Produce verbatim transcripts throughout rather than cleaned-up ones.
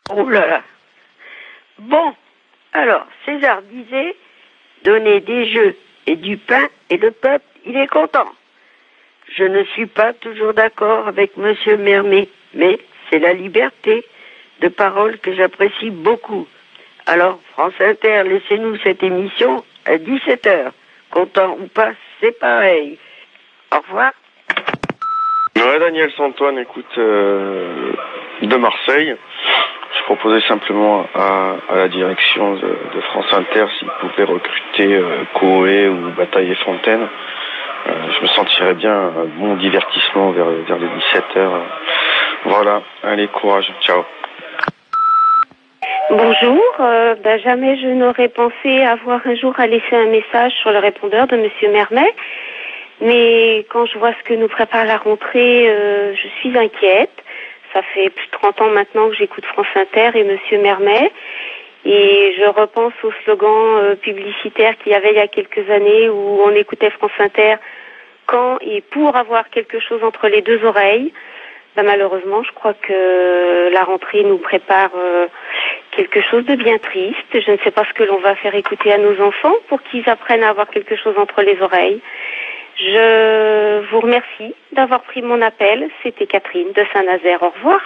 Oh là là. Bon, alors, César disait, donner des jeux et du pain et le peuple, il est content. Je ne suis pas toujours d'accord avec Monsieur Mermet, mais c'est la liberté de parole que j'apprécie beaucoup. Alors, France Inter, laissez-nous cette émission à dix-sept heures. Content ou pas, c'est pareil. Au revoir. Ouais, Daniel Santoine, écoute, euh, de Marseille. Je proposais simplement à, à la direction de, de France Inter s'ils pouvaient recruter euh, Coé ou Bataille et Fontaine. Euh, je me sentirais bien un bon divertissement vers, vers les dix-sept heures. Voilà, allez, courage, ciao. Bonjour, euh, bah, jamais je n'aurais pensé avoir un jour à laisser un message sur le répondeur de Monsieur Mermet, mais quand je vois ce que nous prépare la rentrée, euh, je suis inquiète. Ça fait plus de trente ans maintenant que j'écoute France Inter et Monsieur Mermet, et je repense au slogan euh, publicitaire qu'il y avait il y a quelques années où on écoutait France Inter quand et pour avoir quelque chose entre les deux oreilles. Ben, malheureusement, je crois que la rentrée nous prépare euh, quelque chose de bien triste. Je ne sais pas ce que l'on va faire écouter à nos enfants pour qu'ils apprennent à avoir quelque chose entre les oreilles. Je vous remercie d'avoir pris mon appel. C'était Catherine de Saint-Nazaire. Au revoir.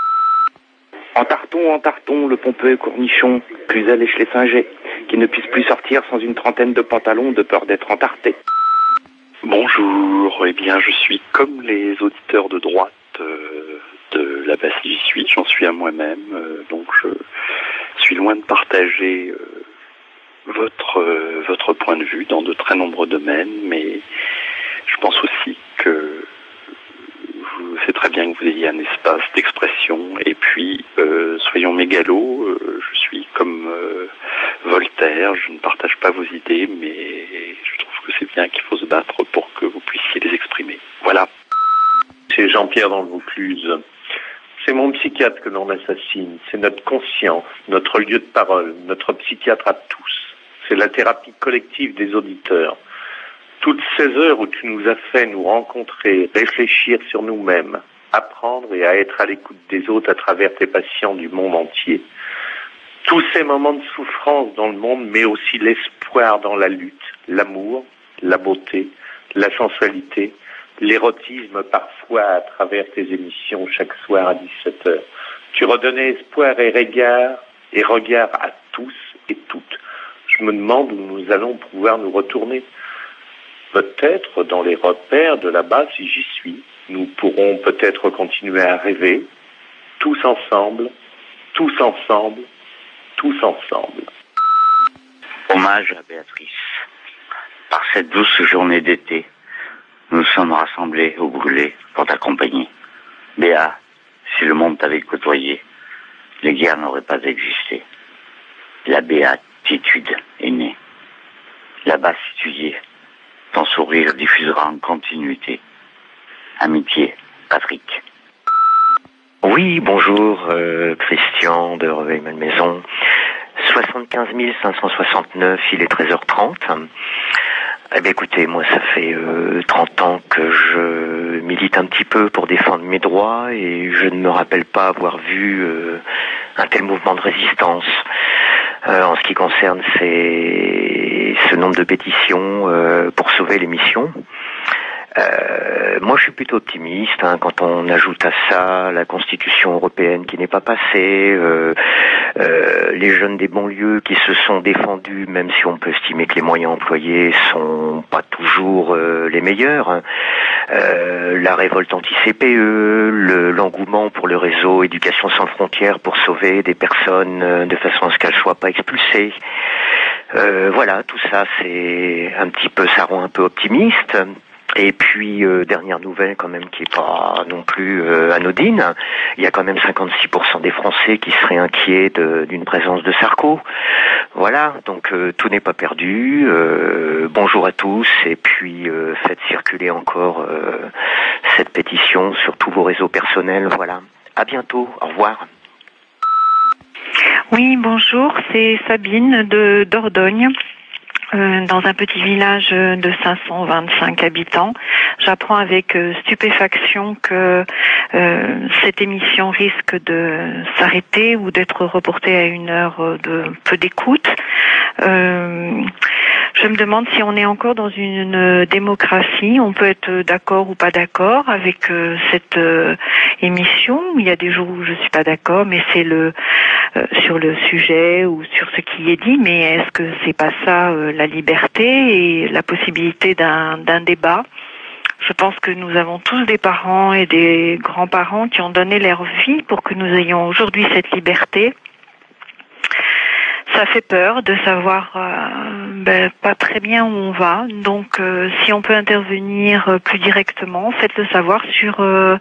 En tarton, en tarton, le pompeux cornichon, plus à lèche les singets, qui ne puisse plus sortir sans une trentaine de pantalons de peur d'être entarté. Bonjour, eh bien je suis comme les auditeurs de droite euh, de la basse j'y suis, j'en suis à moi-même, euh, donc je suis loin de partager euh, votre, euh, votre point de vue dans de très nombreux domaines, mais je pense aussi que vous, c'est très bien que vous ayez un espace d'expression, et puis euh, soyons mégalos, euh, je suis comme euh, Voltaire, je ne partage pas vos idées, mais je trouve que c'est bien qu'il faut se battre pour que vous puissiez les exprimer. Voilà. C'est Jean-Pierre dans le Vaucluse. C'est mon psychiatre que l'on assassine, c'est notre conscience, notre lieu de parole, notre psychiatre à tous. C'est la thérapie collective des auditeurs. Toutes ces heures où tu nous as fait nous rencontrer, réfléchir sur nous-mêmes, apprendre et à être à l'écoute des autres à travers tes patients du monde entier. Tous ces moments de souffrance dans le monde, mais aussi l'espoir dans la lutte, l'amour, la beauté, la sensualité, l'érotisme parfois à travers tes émissions chaque soir à dix-sept heures. Tu redonnais espoir et regard, et regard à tous et toutes. Je me demande où nous allons pouvoir nous retourner. Peut-être dans les repères de là-bas, si j'y suis, nous pourrons peut-être continuer à rêver, tous ensemble, tous ensemble, tous ensemble. Hommage à Béatrice. Par cette douce journée d'été, nous sommes rassemblés au brûlé pour t'accompagner. Béa, si le monde t'avait côtoyé, les guerres n'auraient pas existé. La béatitude est née. Là-bas, si tu y es, ton sourire diffusera en continuité. Amitié, Patrick. Oui, bonjour, euh, Christian de Reveil-Malmaison. soixante-quinze mille cinq cent soixante-neuf, il est treize heures trente. Eh bien, écoutez, moi, ça fait euh, trente ans que je milite un petit peu pour défendre mes droits et je ne me rappelle pas avoir vu euh, un tel mouvement de résistance. Euh, en ce qui concerne ces, ce nombre de pétitions euh, pour sauver l'émission. Euh, moi, je suis plutôt optimiste hein, quand on ajoute à ça la Constitution européenne qui n'est pas passée, euh, euh, les jeunes des banlieues qui se sont défendus, même si on peut estimer que les moyens employés sont pas toujours euh, les meilleurs. Hein. Euh, la révolte anti-C P E, le, l'engouement pour le réseau Éducation sans frontières pour sauver des personnes euh, de façon à ce qu'elles soient pas expulsées. Euh, voilà, tout ça, c'est un petit peu, ça rend un peu optimiste. Et puis, euh, dernière nouvelle quand même qui est pas non plus euh, anodine, il y a quand même cinquante-six pour cent des Français qui seraient inquiets de, d'une présence de Sarko. Voilà, donc euh, tout n'est pas perdu. Euh, bonjour à tous et puis euh, faites circuler encore euh, cette pétition sur tous vos réseaux personnels. Voilà, à bientôt, au revoir. Oui, bonjour, c'est Sabine de Dordogne. euh, dans un petit village de cinq cent vingt-cinq habitants. J'apprends avec euh, stupéfaction que euh, cette émission risque de s'arrêter ou d'être reportée à une heure de peu d'écoute. Euh, je me demande si on est encore dans une démocratie. On peut être d'accord ou pas d'accord avec euh, cette euh, émission. Il y a des jours où je suis pas d'accord, mais c'est le euh, sur le sujet ou sur ce qui est dit. Mais est-ce que c'est pas ça euh, la liberté et la possibilité d'un d'un débat? Je pense que nous avons tous des parents et des grands-parents qui ont donné leur vie pour que nous ayons aujourd'hui cette liberté. Ça fait peur de savoir euh, ben, pas très bien où on va. Donc, euh, si on peut intervenir euh, plus directement, faites-le savoir sur euh,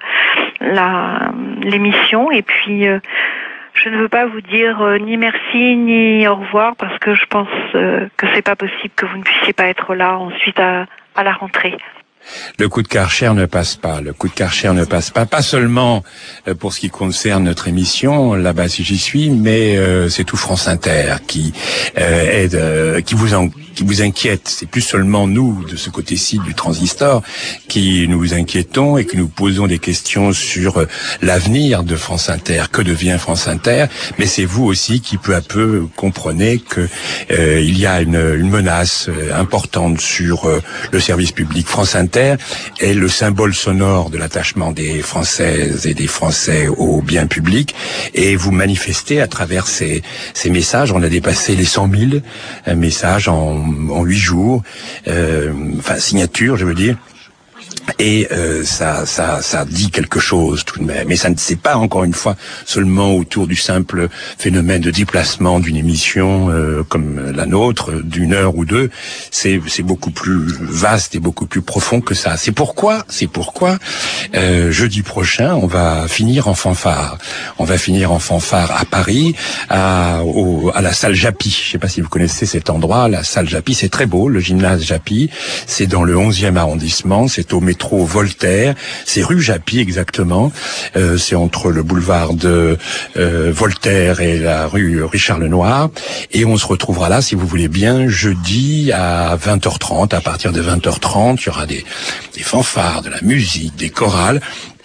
la l'émission. Et puis, euh, je ne veux pas vous dire euh, ni merci ni au revoir parce que je pense euh, que c'est pas possible que vous ne puissiez pas être là ensuite à, à la rentrée. Le coup de Karcher ne passe pas. Le coup de Karcher ne passe pas. Pas seulement pour ce qui concerne notre émission, là-bas si j'y suis, mais euh, c'est tout France Inter qui euh, aide, euh, qui vous en, qui vous inquiète. C'est plus seulement nous, de ce côté-ci du transistor, qui nous inquiétons et que nous posons des questions sur euh, l'avenir de France Inter. Que devient France Inter? Mais c'est vous aussi qui, peu à peu, comprenez que euh, il y a une, une menace euh, importante sur euh, le service public. France Inter est le symbole sonore de l'attachement des Françaises et des Français au bien public, et vous manifestez à travers ces, ces messages. On a dépassé les cent mille messages en, en huit jours, euh, enfin signatures, je veux dire. Et euh, ça, ça, ça dit quelque chose tout de même. Mais ça ne c'est pas encore une fois seulement autour du simple phénomène de déplacement d'une émission euh, comme la nôtre, d'une heure ou deux. C'est, c'est beaucoup plus vaste et beaucoup plus profond que ça. C'est pourquoi, c'est pourquoi euh, jeudi prochain, on va finir en fanfare. On va finir en fanfare à Paris, à, au, à la salle Japy. Je ne sais pas si vous connaissez cet endroit. La salle Japy, c'est très beau. Le gymnase Japy, c'est dans le onzième arrondissement. C'est au métro Voltaire, c'est rue Japy exactement, euh, c'est entre le boulevard de euh, Voltaire et la rue Richard-Lenoir, et on se retrouvera là, si vous voulez bien, jeudi à vingt heures trente. À partir de vingt heures trente, il y aura des, des fanfares, de la musique, des chorales,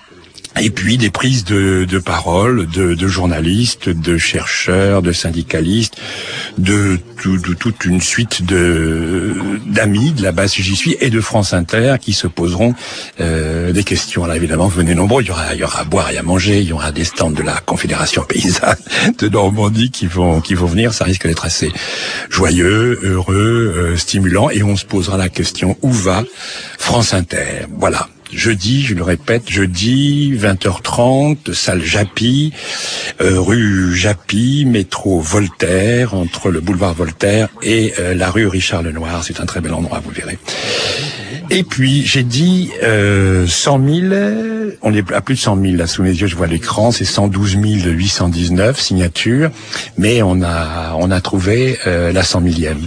et puis des prises de, de parole de, de journalistes, de chercheurs, de syndicalistes, de, de, de toute une suite de d'amis de la base j'y suis et de France Inter qui se poseront euh, des questions. Alors évidemment, venez nombreux. Il y aura, il y aura à boire et à manger. Il y aura des stands de la Confédération paysanne de Normandie qui vont qui vont venir. Ça risque d'être assez joyeux, heureux, euh, stimulant. Et on se posera la question: où va France Inter? Voilà. Jeudi, je le répète, jeudi, vingt heures trente, salle Japy, euh, rue Japy, métro Voltaire, entre le boulevard Voltaire et euh, la rue Richard-Lenoir. C'est un très bel endroit, vous verrez. Et puis, j'ai dit euh, cent mille, on est à plus de cent mille, là, sous mes yeux, je vois l'écran, c'est cent douze mille huit cent dix-neuf signatures, mais on a, on a trouvé euh, la cent millième.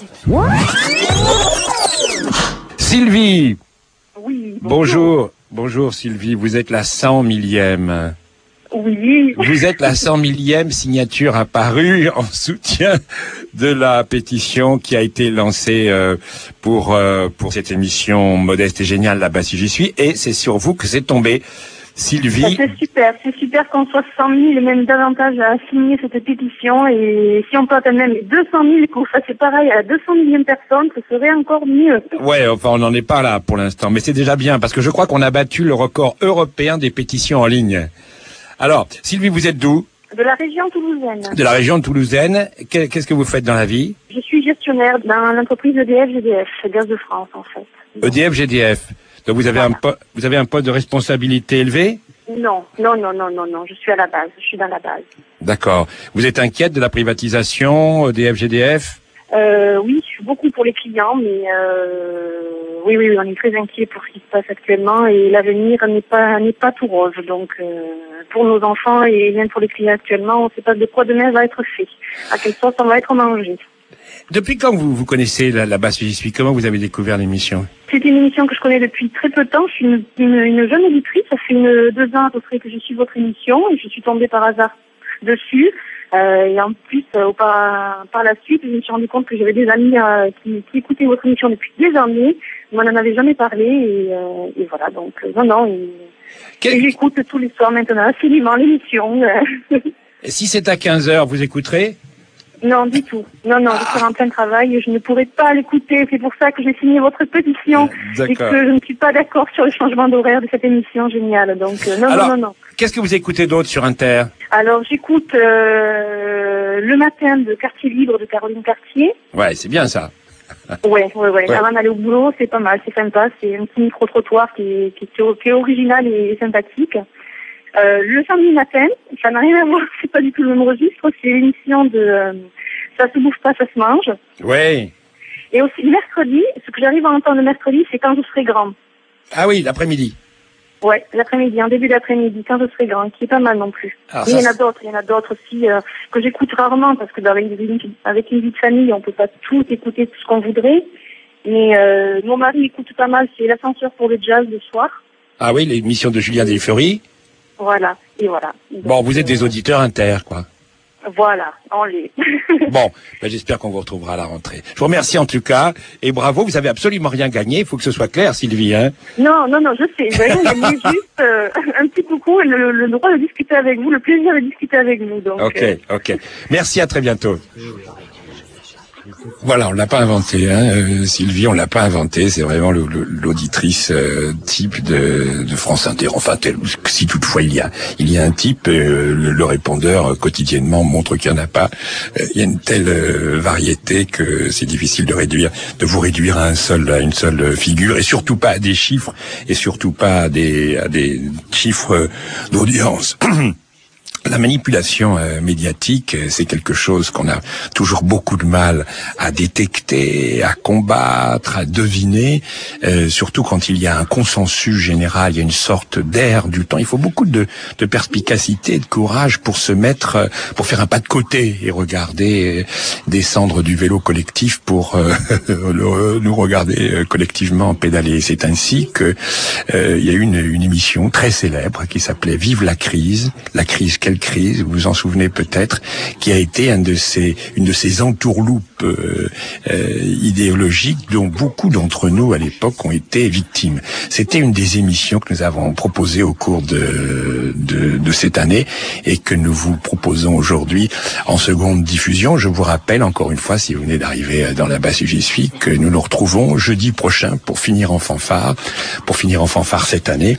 Sylvie! Oui. Bonjour. Bonjour Sylvie, vous êtes la cent millième. Oui. Vous êtes la cent millième signature apparue en soutien de la pétition qui a été lancée euh, pour euh, pour cette émission modeste et géniale là-bas si j'y suis, et c'est sur vous que c'est tombé. Sylvie. C'est super, c'est super qu'on soit cent mille et même davantage à signer cette pétition, et si on peut atteindre même les deux cent mille, qu'on fasse pareil à deux cent millions de personnes, ce serait encore mieux. Ouais, enfin on n'en est pas là pour l'instant, mais c'est déjà bien parce que je crois qu'on a battu le record européen des pétitions en ligne. Alors, Sylvie, vous êtes d'où? De la région toulousaine. De la région toulousaine. Qu'est-ce que vous faites dans la vie? Je suis gestionnaire dans l'entreprise E D F G D F, Gaz de France en fait. E D F G D F. Donc vous avez, voilà. un po- vous avez un poste de responsabilité élevé? Non, non, non, non, non, non, je suis à la base, je suis dans la base. D'accord. Vous êtes inquiète de la privatisation E D F G D F? euh, Oui, je suis beaucoup pour les clients, mais euh, oui, oui, on est très inquiet pour ce qui se passe actuellement, et l'avenir n'est pas n'est pas tout rose. Donc euh, pour nos enfants et même pour les clients actuellement, on ne sait pas de quoi demain va être fait, à quelle sauce on va être mangé. Depuis quand vous, vous connaissez la, la base j'y suis? Comment vous avez découvert l'émission? C'est une émission que je connais depuis très peu de temps. Je suis une, une, une jeune auditrice. Ça fait une, deux ans à peu près que je suis votre émission, et je suis tombée par hasard dessus. Euh, et en plus, euh, par, par la suite, je me suis rendu compte que j'avais des amis euh, qui, qui écoutaient votre émission depuis des années. Moi, on n'en avait jamais parlé et, euh, et voilà. Donc, euh, non, non. Et, Quel... et j'écoute tous les soirs maintenant, absolument, l'émission. Et si c'est à quinze heures, vous écouterez? Non, du tout. Non, non, je serai en plein travail et je ne pourrai pas l'écouter. C'est pour ça que j'ai signé votre pétition et que je ne suis pas d'accord sur le changement d'horaire de cette émission géniale. Donc, euh, non, Alors, non, non, non. Qu'est-ce que vous écoutez d'autre sur Inter? Alors, j'écoute euh, le matin de Quartier Libre de Caroline Cartier. Ouais, c'est bien ça. Ouais, ouais, ouais. Ouais. Avant d'aller au boulot, c'est pas mal, c'est sympa. C'est un petit micro-trottoir qui est, qui, est, qui est original et sympathique. Euh, le samedi matin, ça n'a rien à voir, c'est pas du tout le même registre, c'est l'émission de euh, Ça se bouffe pas, ça se mange. Oui. Et aussi le mercredi, ce que j'arrive à entendre le mercredi, c'est Quand je serai grand. Ah oui, l'après-midi. Ouais, l'après-midi, en début d'après-midi, Quand je serai grand, qui est pas mal non plus. Alors, Mais ça, il y en a c'est- d'autres, il y en a d'autres aussi euh, que j'écoute rarement parce que bah, avec, une, avec une vie de famille, on peut pas tout écouter tout ce qu'on voudrait. Mais euh, mon mari écoute pas mal, c'est l'ascenseur pour le jazz le soir. Ah oui, l'émission de Julien Delfeury. Voilà, et voilà. Donc, Bon, vous êtes des auditeurs Inter, quoi. Voilà, on l'est. Bon, ben, j'espère qu'on vous retrouvera à la rentrée. Je vous remercie en tout cas, et bravo, vous avez absolument rien gagné, il faut que ce soit clair, Sylvie, hein. Non, non, non, je sais. Vous avez gagné juste euh, un petit coucou et le, le droit de discuter avec vous, le plaisir de discuter avec vous. Donc, Ok, euh, ok. Merci, à très bientôt. Voilà, on l'a pas inventé, hein, euh, Sylvie, on l'a pas inventé. C'est vraiment le- le- l'auditrice euh, type de, de France Inter. Enfin, tel, si toutefois il y a, il y a un type, euh, le, le répondeur euh, quotidiennement montre qu'il n'y en a pas. Euh, il y a une telle euh, variété que c'est difficile de réduire, de vous réduire à un seul, à une seule figure, et surtout pas à des chiffres, et surtout pas à des, à des chiffres euh, d'audience. La manipulation euh, médiatique, euh, c'est quelque chose qu'on a toujours beaucoup de mal à détecter, à combattre, à deviner, euh, surtout quand il y a un consensus général, il y a une sorte d'air du temps. Il faut beaucoup de, de perspicacité et de courage pour se mettre, euh, pour faire un pas de côté et regarder euh, descendre du vélo collectif pour euh, le- nous regarder euh, collectivement pédaler. C'est ainsi que euh, il y a eu une, une émission très célèbre qui s'appelait Vive la crise, la crise quelle crise, vous vous en souvenez peut-être, qui a été un de ces, une de ces entourloupes euh, euh, idéologiques dont beaucoup d'entre nous à l'époque ont été victimes. C'était une des émissions que nous avons proposées au cours de, de, de cette année et que nous vous proposons aujourd'hui en seconde diffusion. Je vous rappelle encore une fois, si vous venez d'arriver dans la basse où j'y suis, que nous nous retrouvons jeudi prochain pour finir en fanfare, pour finir en fanfare cette année.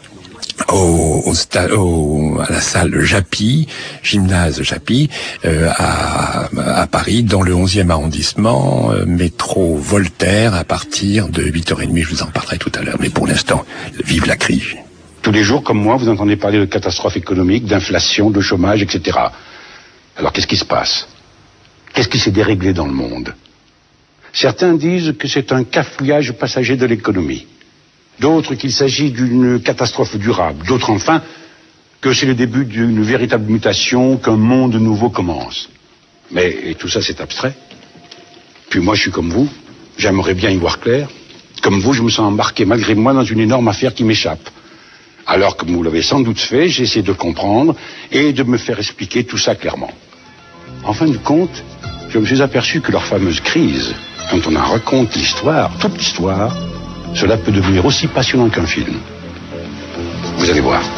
Au, au, sta- au, à la salle Japy, gymnase Japy, euh, à, à Paris, dans le onzième arrondissement, euh, métro Voltaire, à partir de huit heures trente. Je vous en parlerai tout à l'heure, mais pour l'instant, vive la crise. Tous les jours, comme moi, vous entendez parler de catastrophes économiques, d'inflation, de chômage, et cetera. Alors qu'est-ce qui se passe? Qu'est-ce qui s'est déréglé dans le monde? Certains disent que c'est un cafouillage passager de l'économie. D'autres qu'il s'agit d'une catastrophe durable. D'autres enfin que c'est le début d'une véritable mutation, qu'un monde nouveau commence. Mais et tout ça c'est abstrait. Puis moi je suis comme vous, j'aimerais bien y voir clair. Comme vous, je me sens embarqué malgré moi dans une énorme affaire qui m'échappe. Alors, comme vous l'avez sans doute fait, j'ai essayé de comprendre et de me faire expliquer tout ça clairement. En fin de compte, je me suis aperçu que leur fameuse crise, quand on en raconte l'histoire, toute l'histoire, cela peut devenir aussi passionnant qu'un film. Vous allez voir.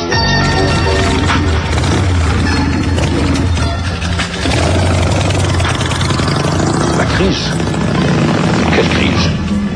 La crise? Quelle crise?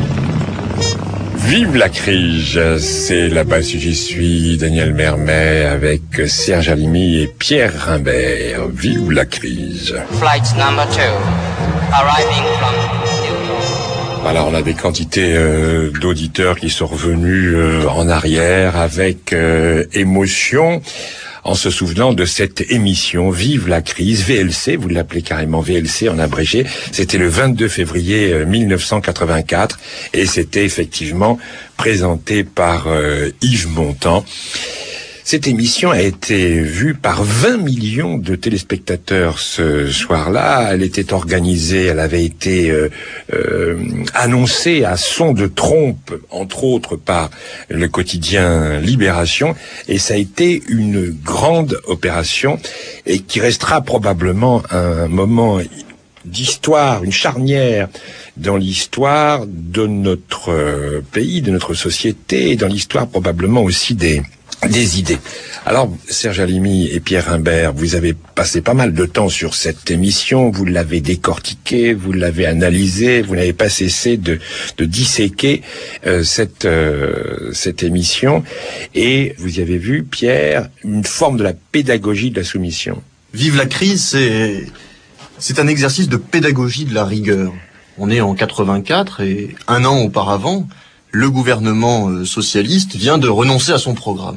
Vive la crise, c'est là-bas si j'y suis, Daniel Mermet avec Serge Halimi et Pierre Rimbert. Vive la crise. Flight number two, arriving from Voilà, on a des quantités euh, d'auditeurs qui sont revenus euh, en arrière avec euh, émotion en se souvenant de cette émission Vive la crise, V L C, vous l'appelez carrément V L C en abrégé. C'était le vingt-deux février euh, mille neuf cent quatre-vingt-quatre et c'était effectivement présenté par euh, Yves Montand. Cette émission a été vue par vingt millions de téléspectateurs ce soir-là. Elle était organisée, elle avait été euh, euh, annoncée à son de trompe, entre autres par le quotidien Libération, et ça a été une grande opération et qui restera probablement un moment d'histoire, une charnière dans l'histoire de notre pays, de notre société, et dans l'histoire probablement aussi des des idées. Alors, Serge Halimi et Pierre Imbert, vous avez passé pas mal de temps sur cette émission, vous l'avez décortiquée, vous l'avez analysée, vous n'avez pas cessé de, de disséquer euh, cette, euh, cette émission, et vous y avez vu, Pierre, une forme de la pédagogie de la soumission. Vive la crise, c'est, c'est un exercice de pédagogie de la rigueur. On est en quatre-vingt-quatre, et un an auparavant, le gouvernement socialiste vient de renoncer à son programme.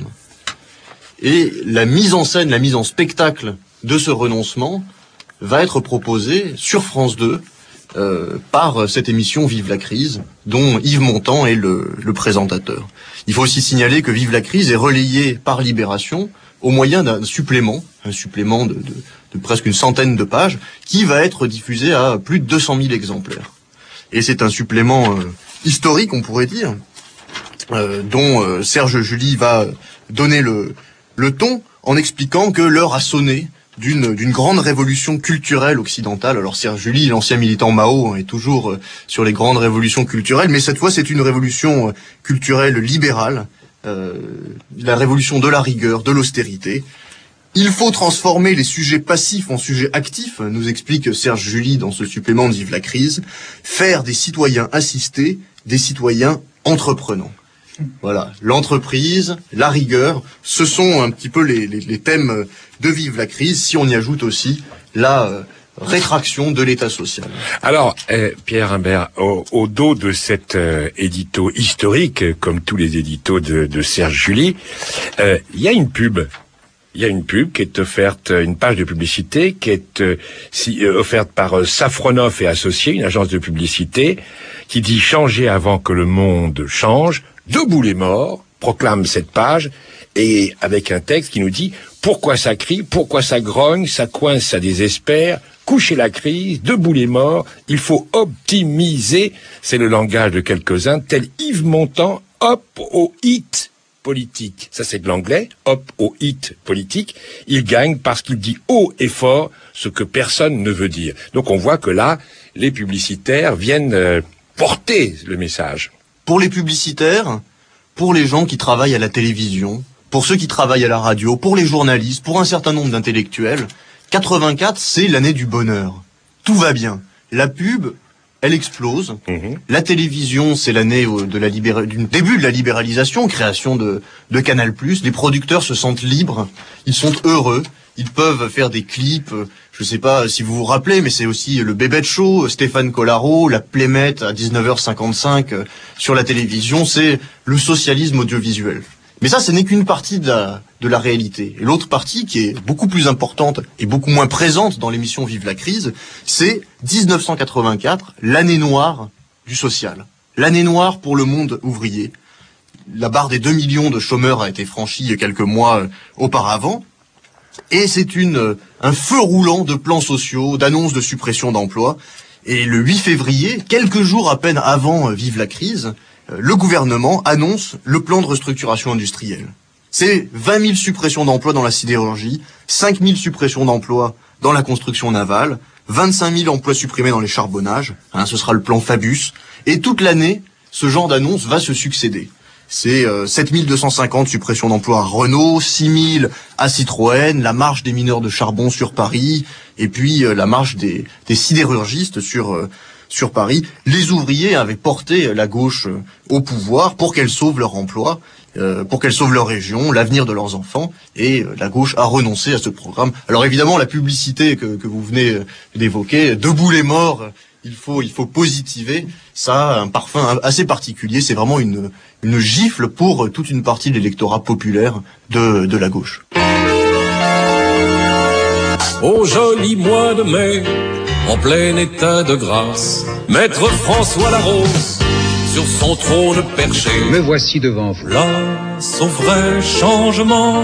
Et la mise en scène, la mise en spectacle de ce renoncement va être proposée sur France deux euh, par cette émission Vive la crise, dont Yves Montand est le, le présentateur. Il faut aussi signaler que Vive la crise est relayé par Libération au moyen d'un supplément, un supplément de, de, de presque une centaine de pages, qui va être diffusé à plus de deux cent mille exemplaires. Et c'est un supplément euh, historique, on pourrait dire, euh, dont euh, Serge July va donner le, le ton en expliquant que l'heure a sonné d'une, d'une grande révolution culturelle occidentale. Alors Serge July, l'ancien militant Mao, est toujours euh, sur les grandes révolutions culturelles, mais cette fois c'est une révolution euh, culturelle libérale, euh, la révolution de la rigueur, de l'austérité. Il faut transformer les sujets passifs en sujets actifs, nous explique Serge July dans ce supplément de Vive la crise, faire des citoyens assistés, des citoyens entreprenants. Voilà, l'entreprise, la rigueur, ce sont un petit peu les, les, les thèmes de Vive la crise, si on y ajoute aussi la euh, rétraction de l'État social. Alors, euh, Pierre Imbert, au, au dos de cet euh, édito historique, comme tous les éditos de, de Serge July, il euh, y a une pub. Il y a une pub qui est offerte, une page de publicité qui est euh, si, euh, offerte par euh, Safronov et Associés, une agence de publicité, qui dit « Changer avant que le monde change ». Debout les morts, proclame cette page, et avec un texte qui nous dit « Pourquoi ça crie, pourquoi ça grogne, ça coince, ça désespère, couchez la crise, debout les morts, il faut optimiser ». C'est le langage de quelques-uns, tel Yves Montand, hop au hit politique. Ça, c'est de l'anglais, hop au hit politique. Il gagne parce qu'il dit haut et fort ce que personne ne veut dire. Donc on voit que là, les publicitaires viennent euh, porter le message. Pour les publicitaires, pour les gens qui travaillent à la télévision, pour ceux qui travaillent à la radio, pour les journalistes, pour un certain nombre d'intellectuels, quatre-vingt-quatre, c'est l'année du bonheur. Tout va bien. La pub, elle explose. Mmh. La télévision, c'est l'année de la libéra... du début de la libéralisation, création de, de Canal plus. Les producteurs se sentent libres, ils sont heureux, ils peuvent faire des clips. Je sais pas si vous vous rappelez, mais c'est aussi le Bébête Show, Stéphane Collaro, la Plémette à dix-neuf heures cinquante-cinq euh, sur la télévision. C'est le socialisme audiovisuel. Mais ça, ce n'est qu'une partie de la, de la réalité. Et l'autre partie, qui est beaucoup plus importante et beaucoup moins présente dans l'émission Vive la crise, c'est dix-neuf cent quatre-vingt-quatre, l'année noire du social. L'année noire pour le monde ouvrier. La barre des deux millions de chômeurs a été franchie quelques mois auparavant. Et c'est une, un feu roulant de plans sociaux, d'annonces de suppression d'emplois. Et le huit février, quelques jours à peine avant Vive la crise, le gouvernement annonce le plan de restructuration industrielle. C'est vingt mille suppressions d'emplois dans la sidérurgie, cinq mille suppressions d'emplois dans la construction navale, vingt-cinq mille emplois supprimés dans les charbonnages, hein, ce sera le plan Fabius, et toute l'année, ce genre d'annonce va se succéder. C'est euh, sept mille deux cent cinquante suppressions d'emplois à Renault, six mille à Citroën, la marche des mineurs de charbon sur Paris, et puis euh, la marche des, des sidérurgistes sur... Euh, sur Paris. Les ouvriers avaient porté la gauche au pouvoir pour qu'elle sauve leur emploi, euh, pour qu'elle sauve leur région, l'avenir de leurs enfants, et euh, la gauche a renoncé à ce programme. Alors évidemment, la publicité que, que vous venez d'évoquer, debout les morts, il faut, il faut positiver, ça a un parfum assez particulier, c'est vraiment une, une gifle pour toute une partie de l'électorat populaire de, de la gauche. Au joli mois de mai, en plein état de grâce, Maître François Larose sur son trône perché. Me voici devant vous. Place au vrai changement.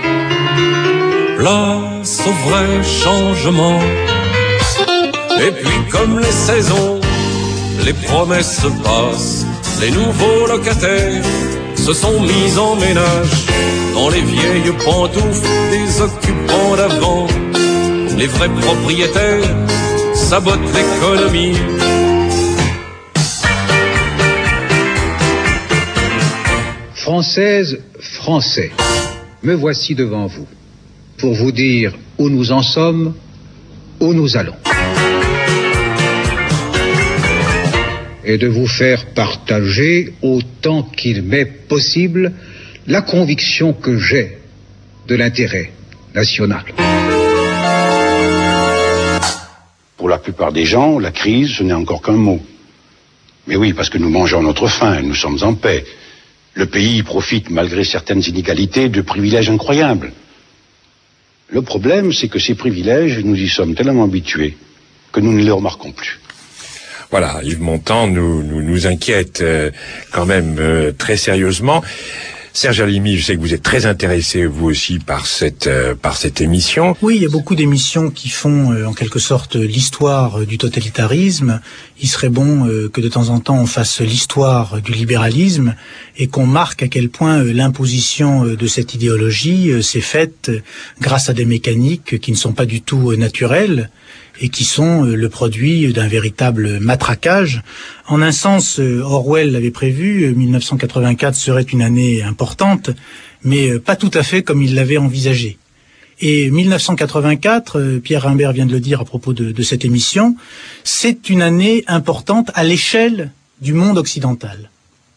Place au vrai changement. Et puis comme les saisons, les promesses se passent. Les nouveaux locataires se sont mis en ménage dans les vieilles pantoufles des occupants d'avant. Les vrais propriétaires sabotent l'économie. Françaises, Français, me voici devant vous pour vous dire où nous en sommes, où nous allons. Et de vous faire partager autant qu'il m'est possible la conviction que j'ai de l'intérêt national. Pour la plupart des gens, la crise, ce n'est encore qu'un mot. Mais oui, parce que nous mangeons notre faim, nous sommes en paix. Le pays profite, malgré certaines inégalités, de privilèges incroyables. Le problème, c'est que ces privilèges, nous y sommes tellement habitués que nous ne les remarquons plus. Voilà, Yves Montand nous, nous, nous inquiète euh, quand même euh, très sérieusement. Serge Halimi, je sais que vous êtes très intéressé, vous aussi, par cette euh, par cette émission. Oui, il y a beaucoup d'émissions qui font, euh, en quelque sorte, l'histoire euh, du totalitarisme. Il serait bon euh, que de temps en temps, on fasse l'histoire euh, du libéralisme et qu'on marque à quel point euh, l'imposition euh, de cette idéologie euh, s'est faite euh, grâce à des mécaniques qui ne sont pas du tout euh, naturelles et qui sont euh, le produit d'un véritable matraquage. En un sens, euh, Orwell l'avait prévu, euh, mille neuf cent quatre-vingt-quatre serait une année importante, mais euh, pas tout à fait comme il l'avait envisagé. Et mille neuf cent quatre-vingt-quatre, euh, Pierre Rimbert vient de le dire à propos de, de cette émission, c'est une année importante à l'échelle du monde occidental.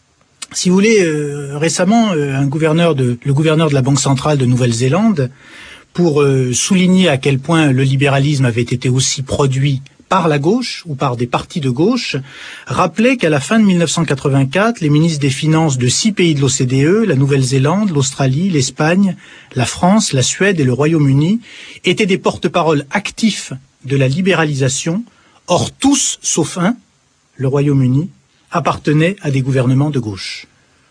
Si vous voulez, euh, récemment, euh, un gouverneur de, le gouverneur de la Banque centrale de Nouvelle-Zélande, pour euh, souligner à quel point le libéralisme avait été aussi produit par la gauche ou par des partis de gauche, rappelait qu'à la fin de mille neuf cent quatre-vingt-quatre, les ministres des Finances de six pays de l'O C D E, la Nouvelle-Zélande, l'Australie, l'Espagne, la France, la Suède et le Royaume-Uni, étaient des porte-parole actifs de la libéralisation. Or, tous, sauf un, le Royaume-Uni, appartenaient à des gouvernements de gauche.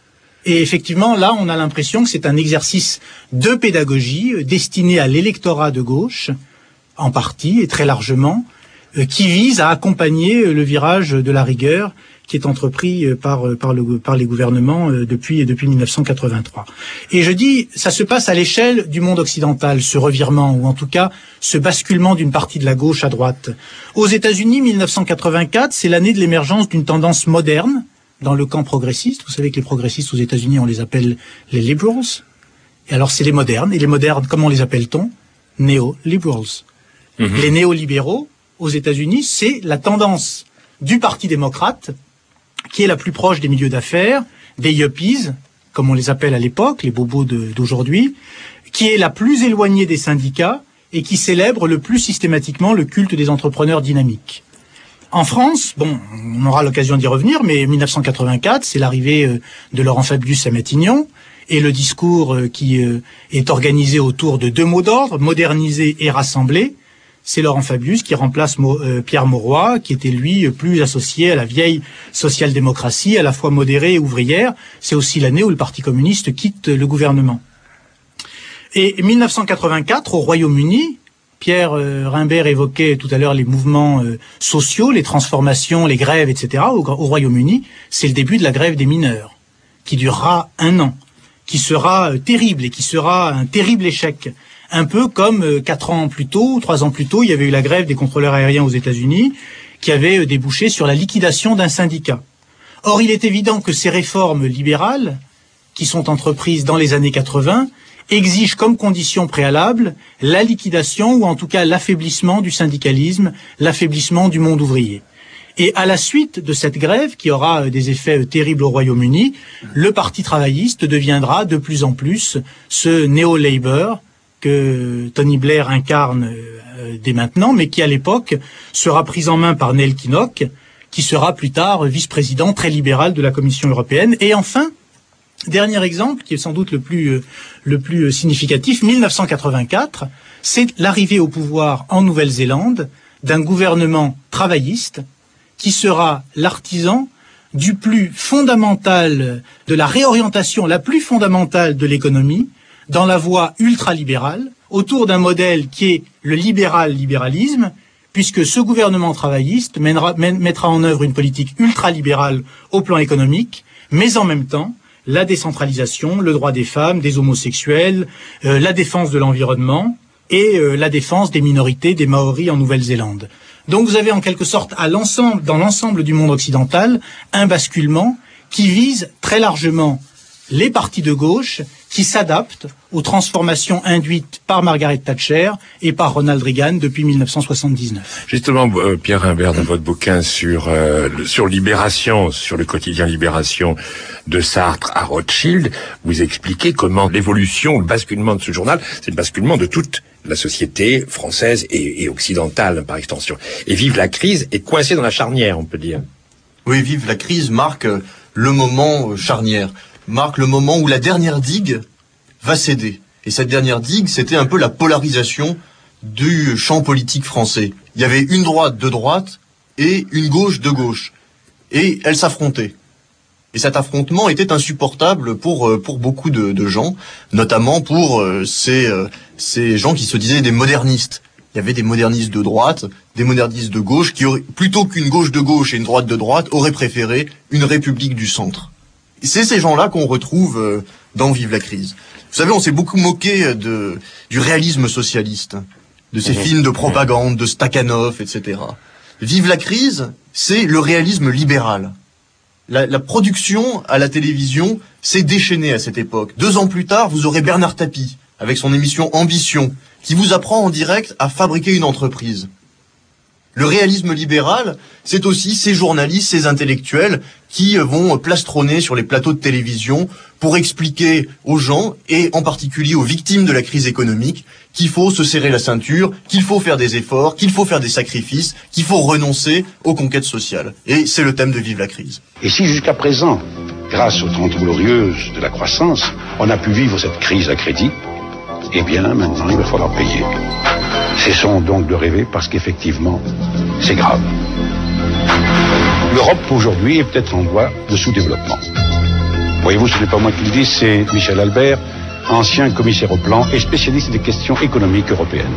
Et effectivement, là, on a l'impression que c'est un exercice de pédagogie euh, destiné à l'électorat de gauche, en partie et très largement, euh, qui vise à accompagner euh, le virage de la rigueur qui est entrepris euh, par, euh, par, le, par les gouvernements euh, depuis, depuis mille neuf cent quatre-vingt-trois. Et je dis, ça se passe à l'échelle du monde occidental, ce revirement, ou en tout cas ce basculement d'une partie de la gauche à droite. Aux États-Unis, mille neuf cent quatre-vingt-quatre, c'est l'année de l'émergence d'une tendance moderne, dans le camp progressiste. Vous savez que les progressistes aux États-Unis, on les appelle les liberals. Et alors, c'est les modernes. Et les modernes, comment les appelle-t-on? Néo-liberals. Mm-hmm. Les néolibéraux aux États-Unis, c'est la tendance du Parti démocrate qui est la plus proche des milieux d'affaires, des yuppies, comme on les appelle à l'époque, les bobos de, d'aujourd'hui, qui est la plus éloignée des syndicats et qui célèbre le plus systématiquement le culte des entrepreneurs dynamiques. En France, bon, on aura l'occasion d'y revenir, mais mille neuf cent quatre-vingt-quatre, c'est l'arrivée de Laurent Fabius à Matignon, et le discours qui est organisé autour de deux mots d'ordre, moderniser et rassembler. C'est Laurent Fabius qui remplace Pierre Mauroy, qui était lui plus associé à la vieille social-démocratie, à la fois modérée et ouvrière. C'est aussi l'année où le Parti communiste quitte le gouvernement. Et mille neuf cent quatre-vingt-quatre, au Royaume-Uni, Pierre euh, Rimbert évoquait tout à l'heure les mouvements euh, sociaux, les transformations, les grèves, et cetera. Au, au Royaume-Uni, c'est le début de la grève des mineurs, qui durera un an, qui sera euh, terrible et qui sera un terrible échec. Un peu comme euh, quatre ans plus tôt, trois ans plus tôt, il y avait eu la grève des contrôleurs aériens aux États-Unis, qui avait euh, débouché sur la liquidation d'un syndicat. Or, il est évident que ces réformes libérales, qui sont entreprises dans les années quatre-vingts, exige comme condition préalable la liquidation ou en tout cas l'affaiblissement du syndicalisme, l'affaiblissement du monde ouvrier. Et à la suite de cette grève, qui aura des effets terribles au Royaume-Uni, le Parti travailliste deviendra de plus en plus ce néo-Labour que Tony Blair incarne euh, dès maintenant, mais qui à l'époque sera pris en main par Neil Kinnock, qui sera plus tard vice-président très libéral de la Commission européenne. Et enfin, dernier exemple, qui est sans doute le plus, euh, le plus significatif, mille neuf cent quatre-vingt-quatre, c'est l'arrivée au pouvoir en Nouvelle-Zélande d'un gouvernement travailliste qui sera l'artisan du plus fondamental, de la réorientation la plus fondamentale de l'économie dans la voie ultralibérale, autour d'un modèle qui est le libéral-libéralisme, puisque ce gouvernement travailliste mènera, mettra en œuvre une politique ultralibérale au plan économique, mais en même temps, la décentralisation, le droit des femmes, des homosexuels, euh, la défense de l'environnement et euh, la défense des minorités, des Maoris en Nouvelle-Zélande. Donc vous avez en quelque sorte, à l'ensemble, dans l'ensemble du monde occidental, un basculement qui vise très largement les partis de gauche qui s'adaptent aux transformations induites par Margaret Thatcher et par Ronald Reagan depuis mille neuf cent soixante-dix-neuf. Justement, euh, Pierre Imbert, dans votre bouquin sur euh, le, sur Libération, sur le quotidien Libération de Sartre à Rothschild, vous expliquez comment l'évolution, le basculement de ce journal, c'est le basculement de toute la société française et, et occidentale par extension. Et Vive la crise est coincé dans la charnière, on peut dire. Oui, Vive la crise marque le moment charnière, marque le moment où la dernière digue va céder. Et cette dernière digue, c'était un peu la polarisation du champ politique français. Il y avait une droite de droite et une gauche de gauche. Et elles s'affrontaient. Et cet affrontement était insupportable pour pour beaucoup de, de gens, notamment pour euh, ces euh, ces gens qui se disaient des modernistes. Il y avait des modernistes de droite, des modernistes de gauche, qui auraient, plutôt qu'une gauche de gauche et une droite de droite, auraient préféré une république du centre. Et c'est ces gens-là qu'on retrouve euh, dans Vive la crise. Vous savez, on s'est beaucoup moqué de du réalisme socialiste, de ces mmh. films de propagande, de Stakhanov, et cetera. Vive la crise, c'est le réalisme libéral. La, la production à la télévision s'est déchaînée à cette époque. Deux ans plus tard, vous aurez Bernard Tapie, avec son émission Ambition, qui vous apprend en direct à fabriquer une entreprise. Le réalisme libéral, c'est aussi ces journalistes, ces intellectuels qui vont plastronner sur les plateaux de télévision pour expliquer aux gens, et en particulier aux victimes de la crise économique, qu'il faut se serrer la ceinture, qu'il faut faire des efforts, qu'il faut faire des sacrifices, qu'il faut renoncer aux conquêtes sociales. Et c'est le thème de Vive la crise. Et si jusqu'à présent, grâce aux Trente Glorieuses de la croissance, on a pu vivre cette crise à crédit, eh bien maintenant il va falloir payer. Cessons donc de rêver parce qu'effectivement, c'est grave. L'Europe aujourd'hui est peut-être en voie de sous-développement. Voyez-vous, ce n'est pas moi qui le dis, c'est Michel Albert, ancien commissaire au plan et spécialiste des questions économiques européennes.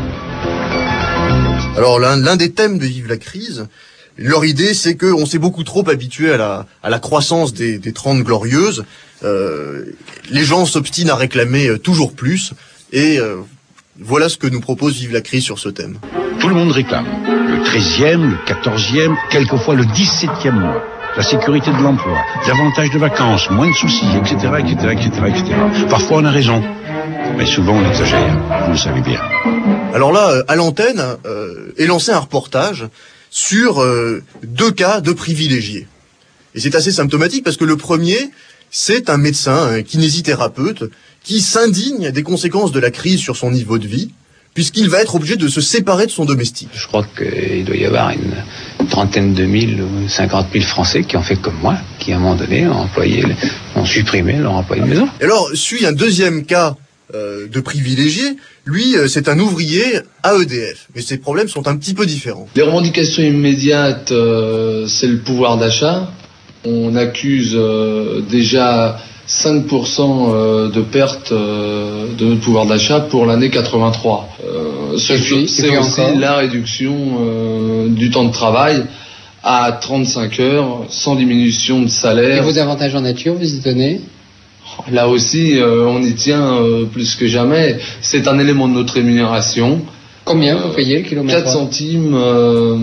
Alors l'un, l'un des thèmes de Vive la crise, leur idée c'est qu'on s'est beaucoup trop habitué à la, à la croissance des, des Trente Glorieuses. Euh, les gens s'obstinent à réclamer toujours plus et euh, voilà ce que nous propose Vive la crise sur ce thème. Tout le monde réclame. Le treizième, le quatorzième, quelquefois le dix-septième mois. La sécurité de l'emploi, davantage de vacances, moins de soucis, et cetera, et cetera, et cetera, et cetera. Parfois on a raison, mais souvent on exagère, vous le savez bien. Alors là, à l'antenne, euh, est lancé un reportage sur euh, deux cas de privilégiés. Et c'est assez symptomatique parce que le premier, c'est un médecin, un kinésithérapeute, qui s'indigne des conséquences de la crise sur son niveau de vie, puisqu'il va être obligé de se séparer de son domestique. Je crois qu'il doit y avoir une trentaine de mille ou cinquante mille Français qui ont fait comme moi, qui à un moment donné ont employé, ont supprimé leur employé de maison. Et alors, suit un deuxième cas euh, de privilégié. Lui, euh, c'est un ouvrier à E D F. Mais ses problèmes sont un petit peu différents. Les revendications immédiates, euh, c'est le pouvoir d'achat. On accuse euh, déjà cinq pour cent de perte de notre pouvoir d'achat pour l'année quatre-vingt-trois. Euh, ce puis, c'est aussi encore la réduction euh, du temps de travail à trente-cinq heures, sans diminution de salaire. Et vos avantages en nature, vous y tenez ? Là aussi, euh, on y tient euh, plus que jamais. C'est un élément de notre rémunération. Combien vous payez le kilomètre ? quatre centimes euh,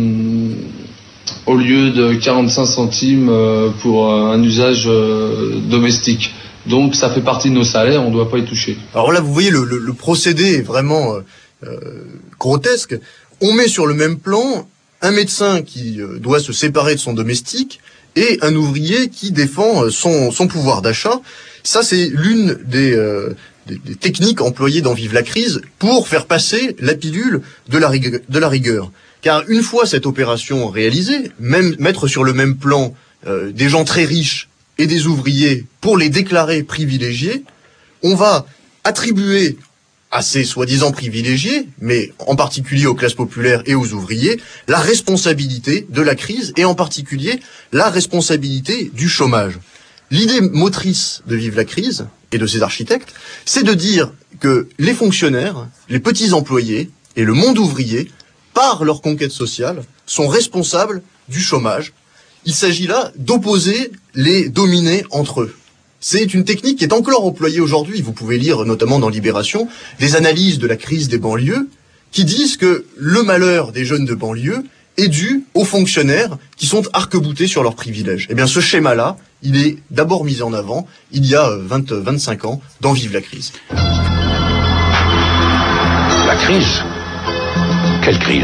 au lieu de quarante-cinq centimes euh, pour euh, un usage euh, domestique. Donc ça fait partie de nos salaires, on ne doit pas y toucher. Alors là, vous voyez, le, le, le procédé est vraiment euh, grotesque. On met sur le même plan un médecin qui euh, doit se séparer de son domestique et un ouvrier qui défend son, son pouvoir d'achat. Ça, c'est l'une des, euh, des, des techniques employées dans Vive la crise pour faire passer la pilule de la rigueur. De la rigueur. Car une fois cette opération réalisée, même mettre sur le même plan euh, des gens très riches et des ouvriers pour les déclarer privilégiés, on va attribuer à ces soi-disant privilégiés, mais en particulier aux classes populaires et aux ouvriers, la responsabilité de la crise et en particulier la responsabilité du chômage. L'idée motrice de Vive la crise et de ses architectes, c'est de dire que les fonctionnaires, les petits employés et le monde ouvrier, par leur conquête sociale, sont responsables du chômage. Il s'agit là d'opposer les dominés entre eux. C'est une technique qui est encore employée aujourd'hui. Vous pouvez lire, notamment dans Libération, des analyses de la crise des banlieues qui disent que le malheur des jeunes de banlieue est dû aux fonctionnaires qui sont arc-boutés sur leurs privilèges. Eh bien, ce schéma-là, il est d'abord mis en avant il y a vingt, vingt-cinq ans dans Vive la crise. La crise ? Quelle crise ?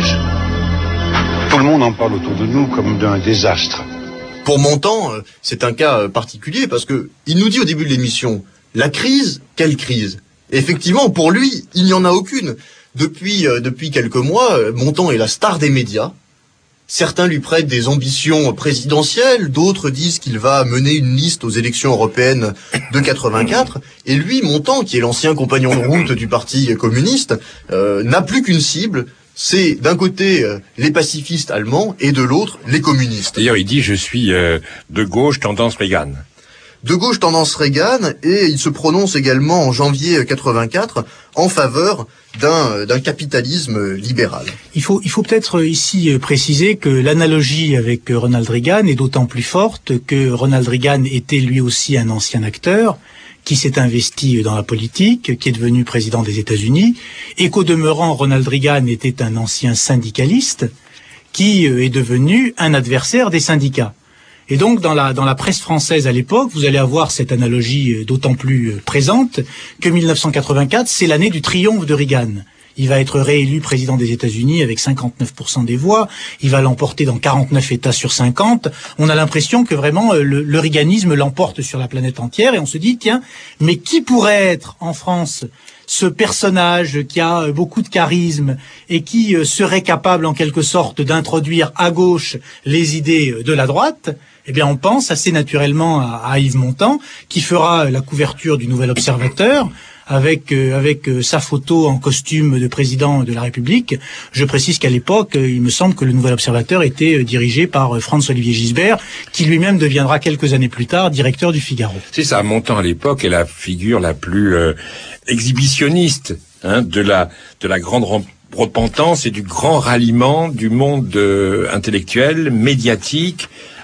Tout le monde en parle autour de nous comme d'un désastre. Pour Montand, c'est un cas particulier parce que il nous dit au début de l'émission, la crise, quelle crise ? Et effectivement, pour lui, il n'y en a aucune. Depuis, euh, depuis quelques mois, Montand est la star des médias. Certains lui prêtent des ambitions présidentielles, d'autres disent qu'il va mener une liste aux élections européennes de quatre-vingt-quatre. Et lui, Montand, qui est l'ancien compagnon de route du Parti communiste, euh, n'a plus qu'une cible. C'est d'un côté euh, les pacifistes allemands et de l'autre les communistes. D'ailleurs, il dit je suis euh, de gauche tendance Reagan. De gauche tendance Reagan, et il se prononce également en janvier quatre-vingt-quatre en faveur d'un d'un capitalisme libéral. Il faut il faut peut-être ici préciser que l'analogie avec Ronald Reagan est d'autant plus forte que Ronald Reagan était lui aussi un ancien acteur qui s'est investi dans la politique, qui est devenu président des États-Unis, et qu'au demeurant, Ronald Reagan était un ancien syndicaliste qui est devenu un adversaire des syndicats. Et donc, dans la, dans la presse française à l'époque, vous allez avoir cette analogie d'autant plus présente que mille neuf cent quatre-vingt-quatre, c'est l'année du triomphe de Reagan. Il va être réélu président des États-Unis avec cinquante-neuf pour cent des voix. Il va l'emporter dans quarante-neuf États sur cinquante. On a l'impression que vraiment le, le reaganisme l'emporte sur la planète entière. Et on se dit, tiens, mais qui pourrait être en France ce personnage qui a beaucoup de charisme et qui serait capable en quelque sorte d'introduire à gauche les idées de la droite? Eh bien, on pense assez naturellement à, à Yves Montand, qui fera la couverture du Nouvel Observateur, avec euh, avec euh, sa photo en costume de président de la République. Je précise qu'à l'époque, euh, il me semble que le Nouvel Observateur était euh, dirigé par euh, Franz-Olivier Gisbert, qui lui-même deviendra quelques années plus tard directeur du Figaro. C'est ça, Montand à l'époque est la figure la plus euh, exhibitionniste hein, de la de la grande repentance et du grand ralliement du monde euh, intellectuel, médiatique,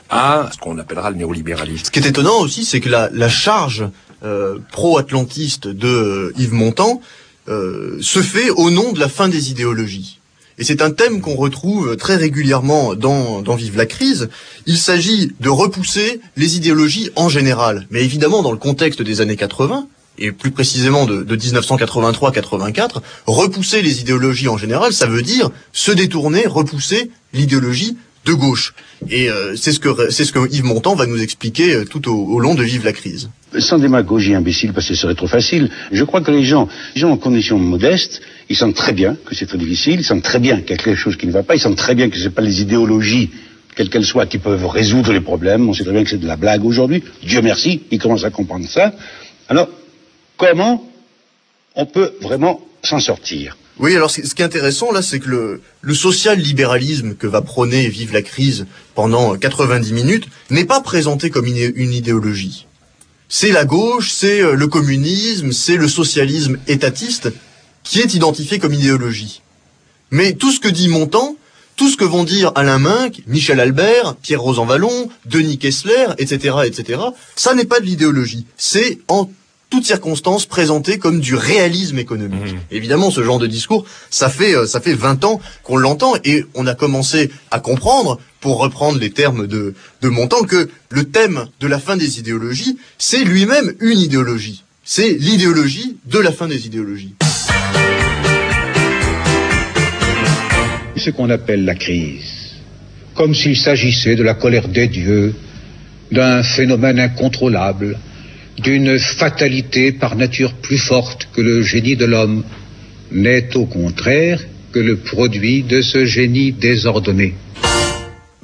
à ce qu'on appellera le néolibéralisme. Ce qui est étonnant aussi, c'est que la, la charge euh, pro-atlantiste de euh, Yves Montand euh, se fait au nom de la fin des idéologies. Et c'est un thème qu'on retrouve très régulièrement dans, dans Vive la crise. Il s'agit de repousser les idéologies en général. Mais évidemment, dans le contexte des années quatre-vingts, et plus précisément de, de dix-neuf cent quatre-vingt-trois quatre-vingt-quatre, repousser les idéologies en général, ça veut dire se détourner, repousser l'idéologie de gauche. Et euh, c'est ce que c'est ce que Yves Montand va nous expliquer euh, tout au, au long de Vive la crise. Sans démagogie imbécile, parce que ce serait trop facile, je crois que les gens, les gens en conditions modestes, ils sentent très bien que c'est très difficile, ils sentent très bien qu'il y a quelque chose qui ne va pas, ils sentent très bien que c'est pas les idéologies, quelles qu'elles soient, qui peuvent résoudre les problèmes. On sait très bien que c'est de la blague aujourd'hui. Dieu merci, ils commencent à comprendre ça. Alors, comment on peut vraiment s'en sortir ? Oui, alors ce qui est intéressant là, c'est que le, le social-libéralisme que va prôner Vive la crise pendant quatre-vingt-dix minutes n'est pas présenté comme une, une idéologie. C'est la gauche, c'est le communisme, c'est le socialisme étatiste qui est identifié comme idéologie. Mais tout ce que dit Montand, tout ce que vont dire Alain Minc, Michel Albert, Pierre Rosanvallon, Denis Kessler, et cetera, et cetera, ça n'est pas de l'idéologie. C'est en toutes circonstances présentées comme du réalisme économique. Mmh. Évidemment, ce genre de discours, ça fait ça fait vingt ans qu'on l'entend et on a commencé à comprendre, pour reprendre les termes de de Montand, que le thème de la fin des idéologies, c'est lui-même une idéologie. C'est l'idéologie de la fin des idéologies. Ce qu'on appelle la crise, comme s'il s'agissait de la colère des dieux, d'un phénomène incontrôlable, d'une fatalité par nature plus forte que le génie de l'homme, n'est au contraire que le produit de ce génie désordonné.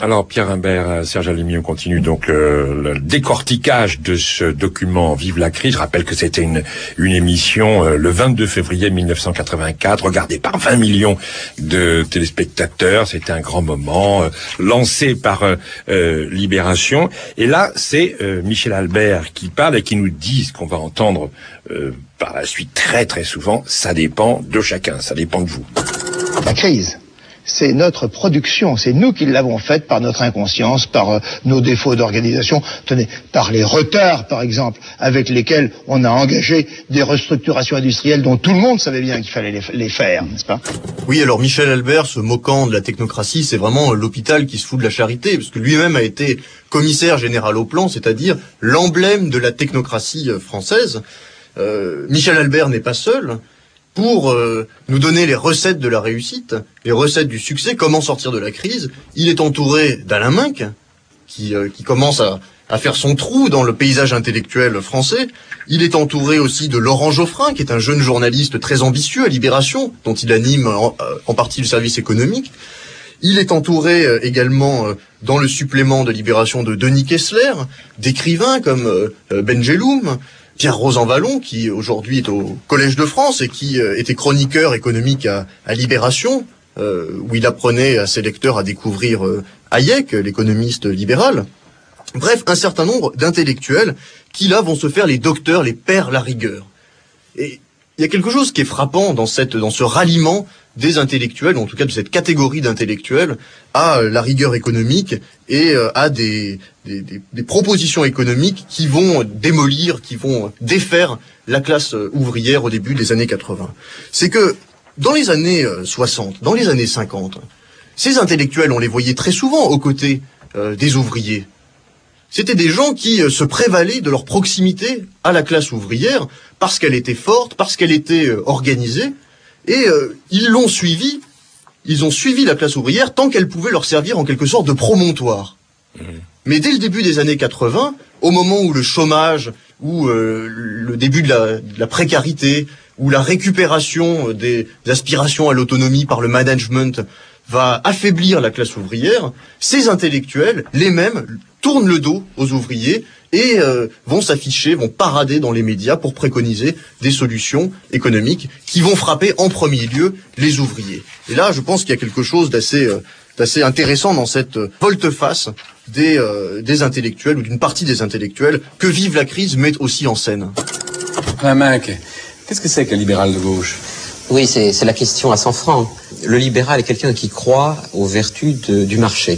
Alors Pierre Imbert, Serge Alimi, on continue donc euh, le décortiquage de ce document Vive la crise. Je rappelle que c'était une, une émission euh, le vingt-deux février mille neuf cent quatre-vingt-quatre, regardée par vingt millions de téléspectateurs. C'était un grand moment, euh, lancé par euh, euh, Libération. Et là, c'est euh, Michel Albert qui parle et qui nous dit ce qu'on va entendre euh, par la suite très très souvent. Ça dépend de chacun, ça dépend de vous. La crise, c'est notre production, c'est nous qui l'avons faite par notre inconscience, par euh, nos défauts d'organisation, tenez, par les retards par exemple, avec lesquels on a engagé des restructurations industrielles dont tout le monde savait bien qu'il fallait les, les faire, n'est-ce pas? Oui, alors Michel Albert, se moquant de la technocratie, c'est vraiment l'hôpital qui se fout de la charité, parce que lui-même a été commissaire général au plan, c'est-à-dire l'emblème de la technocratie française. Euh, Michel Albert n'est pas seul. Pour euh, nous donner les recettes de la réussite, les recettes du succès, comment sortir de la crise, il est entouré d'Alain Minc, qui, euh, qui commence à, à faire son trou dans le paysage intellectuel français. Il est entouré aussi de Laurent Geoffrin, qui est un jeune journaliste très ambitieux à Libération, dont il anime en, en partie le service économique. Il est entouré euh, également euh, dans le supplément de Libération de Denis Kessler, d'écrivains comme euh, Benjeloum, Pierre Rosanvallon, qui aujourd'hui est au Collège de France et qui euh, était chroniqueur économique à, à Libération, euh, où il apprenait à ses lecteurs à découvrir euh, Hayek, l'économiste libéral. Bref, un certain nombre d'intellectuels qui là vont se faire les docteurs, les pères la rigueur. Et il y a quelque chose qui est frappant dans cette, dans ce ralliement des intellectuels, ou en tout cas de cette catégorie d'intellectuels, à la rigueur économique et à des, des, des, des propositions économiques qui vont démolir, qui vont défaire la classe ouvrière au début des années quatre-vingts. C'est que dans les années soixante, dans les années cinquante, ces intellectuels, on les voyait très souvent aux côtés euh, des ouvriers. C'était des gens qui euh, se prévalaient de leur proximité à la classe ouvrière parce qu'elle était forte, parce qu'elle était euh, organisée. Et euh, ils l'ont suivi, ils ont suivi la classe ouvrière tant qu'elle pouvait leur servir en quelque sorte de promontoire. Mmh. Mais dès le début des années quatre-vingts, au moment où le chômage, où euh, le début de la, de la précarité, où la récupération des, des aspirations à l'autonomie par le management va affaiblir la classe ouvrière, ces intellectuels, les mêmes, tournent le dos aux ouvriers et euh, vont s'afficher, vont parader dans les médias pour préconiser des solutions économiques qui vont frapper en premier lieu les ouvriers. Et là, je pense qu'il y a quelque chose d'assez euh, d'assez intéressant dans cette euh, volte-face des, euh, des intellectuels ou d'une partie des intellectuels que Vive la crise met aussi en scène. Alain Minc, qu'est-ce que c'est qu'un libéral de gauche? Oui, c'est, c'est la question à cent francs. Le libéral est quelqu'un qui croit aux vertus de, du marché.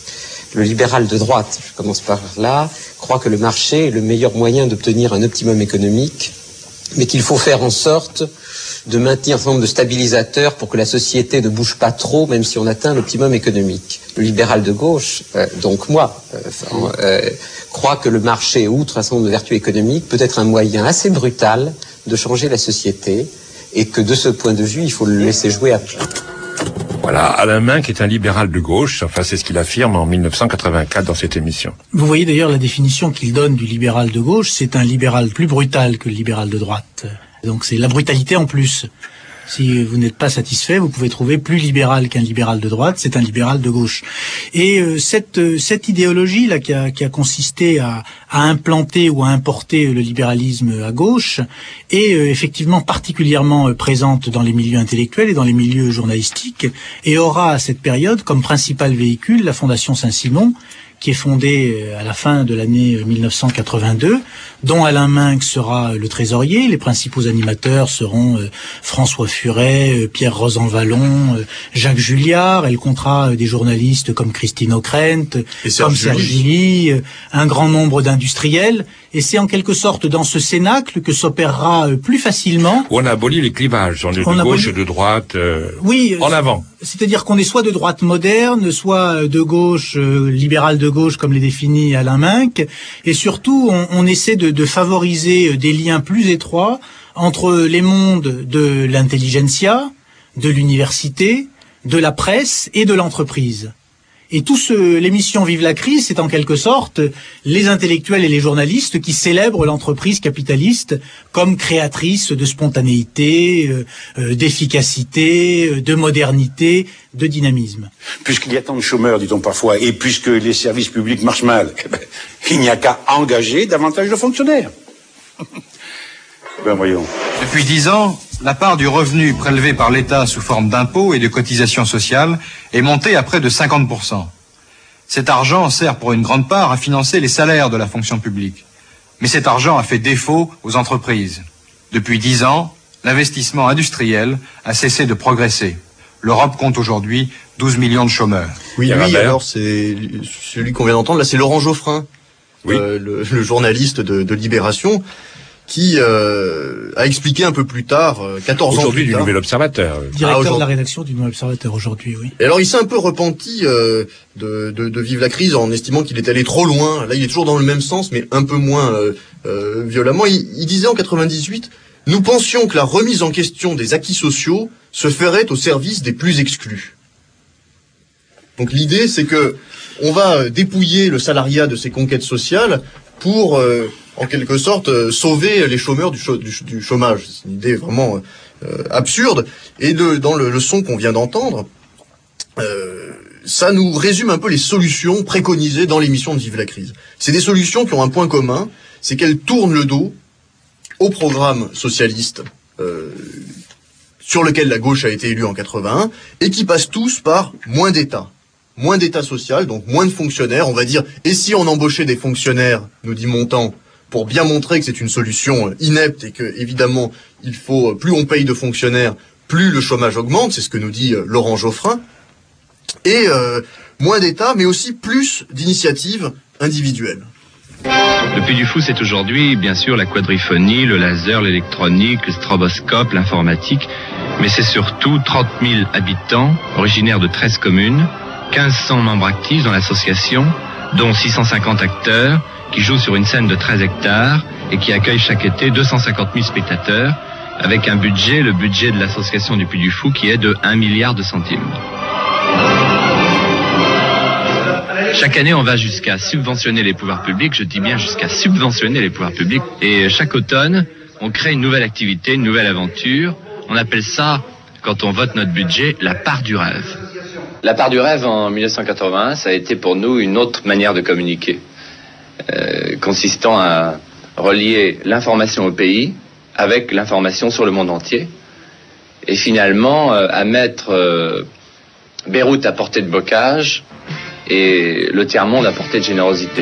Le libéral de droite, je commence par là, croit que le marché est le meilleur moyen d'obtenir un optimum économique, mais qu'il faut faire en sorte de maintenir un certain nombre de stabilisateurs pour que la société ne bouge pas trop, même si on atteint l'optimum économique. Le libéral de gauche, euh, donc moi, euh, euh, croit que le marché, outre un certain nombre de vertus économiques, peut être un moyen assez brutal de changer la société, et que de ce point de vue, il faut le laisser jouer à plein. Voilà, Alain Minc est un libéral de gauche, enfin c'est ce qu'il affirme en mille neuf cent quatre-vingt-quatre dans cette émission. Vous voyez d'ailleurs la définition qu'il donne du libéral de gauche, c'est un libéral plus brutal que le libéral de droite. Donc c'est la brutalité en plus. Si vous n'êtes pas satisfait, vous pouvez trouver plus libéral qu'un libéral de droite, c'est un libéral de gauche. Et euh, cette euh, cette idéologie là qui a qui a consisté à à implanter ou à importer le libéralisme à gauche est euh, effectivement particulièrement euh, présente dans les milieux intellectuels et dans les milieux journalistiques et aura à cette période comme principal véhicule la Fondation Saint-Simon, qui est fondée à la fin de l'année mille neuf cent quatre-vingt-deux, dont Alain Minc sera le trésorier. Les principaux animateurs seront euh, François Furet, euh, Pierre Rosanvallon, euh, Jacques Julliard. Elle comptera euh, des journalistes comme Christine Ockrent, comme Serge July, euh, un grand nombre d'industriels. Et c'est en quelque sorte dans ce cénacle que s'opérera euh, plus facilement. On a aboli les clivages, on est on de gauche aboli... et de droite, euh, oui, en avant. C'est-à-dire qu'on est soit de droite moderne, soit de gauche, euh, libérale de gauche, comme les définit Alain Minc. Et surtout, on, on essaie de, de favoriser des liens plus étroits entre les mondes de l'intelligentsia, de l'université, de la presse et de l'entreprise. Et tout ce, l'émission Vive la crise, c'est en quelque sorte les intellectuels et les journalistes qui célèbrent l'entreprise capitaliste comme créatrice de spontanéité, euh, euh, d'efficacité, euh, de modernité, de dynamisme. Puisqu'il y a tant de chômeurs, dit-on parfois, et puisque les services publics marchent mal, il n'y a qu'à engager davantage de fonctionnaires. Ben voyons. Depuis dix ans, la part du revenu prélevé par l'État sous forme d'impôts et de cotisations sociales est montée à près de cinquante pour cent. Cet argent sert pour une grande part à financer les salaires de la fonction publique. Mais cet argent a fait défaut aux entreprises. Depuis dix ans, l'investissement industriel a cessé de progresser. L'Europe compte aujourd'hui douze millions de chômeurs. Oui, oui, alors c'est celui qu'on vient d'entendre, là c'est Laurent Geoffrin, oui. euh, le, le journaliste de, de Libération, qui euh, a expliqué un peu plus tard, euh, quatorze ans aujourd'hui plus du tard. Nouvel Observateur. Directeur ah, de la rédaction du Nouvel Observateur aujourd'hui, oui. Et alors il s'est un peu repenti euh, de, de, de Vive la crise en estimant qu'il est allé trop loin. Là il est toujours dans le même sens, mais un peu moins euh, euh, violemment. Il, il disait en quatre-vingt-dix-huit, nous pensions que la remise en question des acquis sociaux se ferait au service des plus exclus. Donc l'idée c'est que on va dépouiller le salariat de ses conquêtes sociales pour euh, en quelque sorte, euh, sauver les chômeurs du, ch- du, ch- du chômage. C'est une idée vraiment euh, absurde. Et de, dans le, le son qu'on vient d'entendre, euh, ça nous résume un peu les solutions préconisées dans l'émission de Vive la crise. C'est des solutions qui ont un point commun, c'est qu'elles tournent le dos au programme socialiste euh, sur lequel la gauche a été élue en quatre-vingt-un, et qui passent tous par moins d'État. Moins d'État social, donc moins de fonctionnaires. On va dire, et si on embauchait des fonctionnaires, nous dit Montand, pour bien montrer que c'est une solution inepte et que, évidemment, il faut, plus on paye de fonctionnaires, plus le chômage augmente, c'est ce que nous dit Laurent Geoffrin, et euh, moins d'État, mais aussi plus d'initiatives individuelles. Le Puy du Fou, c'est aujourd'hui, bien sûr, la quadriphonie, le laser, l'électronique, le stroboscope, l'informatique, mais c'est surtout trente mille habitants, originaires de treize communes, mille cinq cents membres actifs dans l'association, dont six cent cinquante acteurs, qui joue sur une scène de treize hectares et qui accueille chaque été deux cent cinquante mille spectateurs, avec un budget, le budget de l'association du Puy du Fou, qui est de un milliard de centimes. Chaque année, on va jusqu'à subventionner les pouvoirs publics, je dis bien jusqu'à subventionner les pouvoirs publics, et chaque automne, on crée une nouvelle activité, une nouvelle aventure. On appelle ça, quand on vote notre budget, la part du rêve. La part du rêve en mille neuf cent quatre-vingt-un, ça a été pour nous une autre manière de communiquer. Euh, consistant à relier l'information au pays avec l'information sur le monde entier et finalement euh, à mettre euh, Beyrouth à portée de bocage et le tiers-monde à portée de générosité.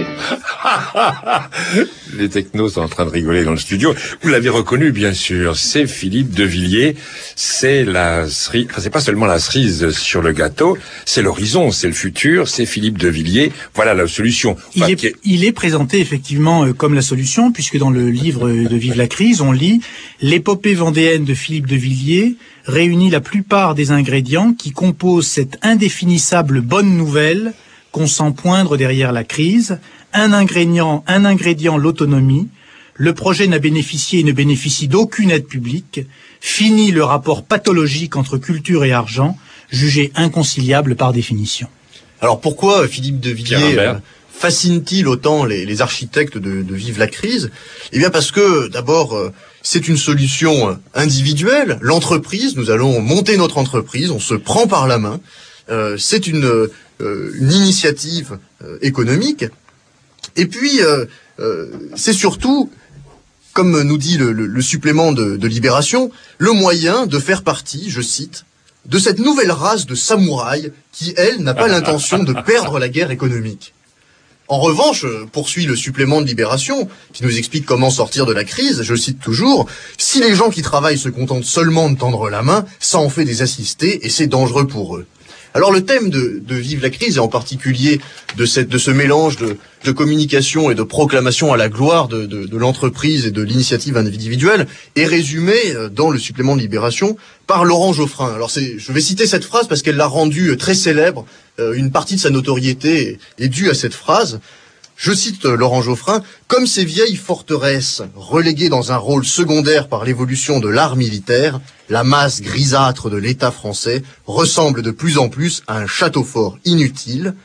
Les technos sont en train de rigoler dans le studio. Vous l'avez reconnu, bien sûr, c'est Philippe de Villiers. C'est la cerise, enfin, c'est pas seulement la cerise sur le gâteau, c'est l'horizon, c'est le futur, c'est Philippe de Villiers. Voilà la solution. Enfin, il, est, est... il est présenté effectivement euh, comme la solution, puisque dans le livre de Vive la crise, on lit l'épopée vendéenne de Philippe de Villiers réunit la plupart des ingrédients qui composent cette indéfinissable bonne nouvelle qu'on sent poindre derrière la crise. Un ingrédient, un ingrédient, l'autonomie. Le projet n'a bénéficié et ne bénéficie d'aucune aide publique. Fini le rapport pathologique entre culture et argent, jugé inconciliable par définition. Alors pourquoi Philippe de Villiers euh, fascine-t-il autant les, les architectes de, de Vive la crise? Eh bien parce que, d'abord, euh, c'est une solution individuelle. L'entreprise, nous allons monter notre entreprise, on se prend par la main. Euh, c'est une, euh, une initiative euh, économique. Et puis, euh, euh, c'est surtout, comme nous dit le, le, le supplément de, de Libération, le moyen de faire partie, je cite, de cette nouvelle race de samouraïs qui, elle, n'a pas l'intention de perdre la guerre économique. En revanche, poursuit le supplément de Libération, qui nous explique comment sortir de la crise, je cite toujours, « Si les gens qui travaillent se contentent seulement de tendre la main, ça en fait des assistés et c'est dangereux pour eux. » Alors le thème de, de Vive la crise, et en particulier de, cette, de ce mélange de, de communication et de proclamation à la gloire de, de, de l'entreprise et de l'initiative individuelle, est résumé dans le supplément de Libération par Laurent Geoffrin. Alors c'est, je vais citer cette phrase parce qu'elle l'a rendue très célèbre. Euh, une partie de sa notoriété est, est due à cette phrase. Je cite Laurent Geoffrin, « Comme ces vieilles forteresses, reléguées dans un rôle secondaire par l'évolution de l'art militaire, la masse grisâtre de l'État français ressemble de plus en plus à un château fort inutile,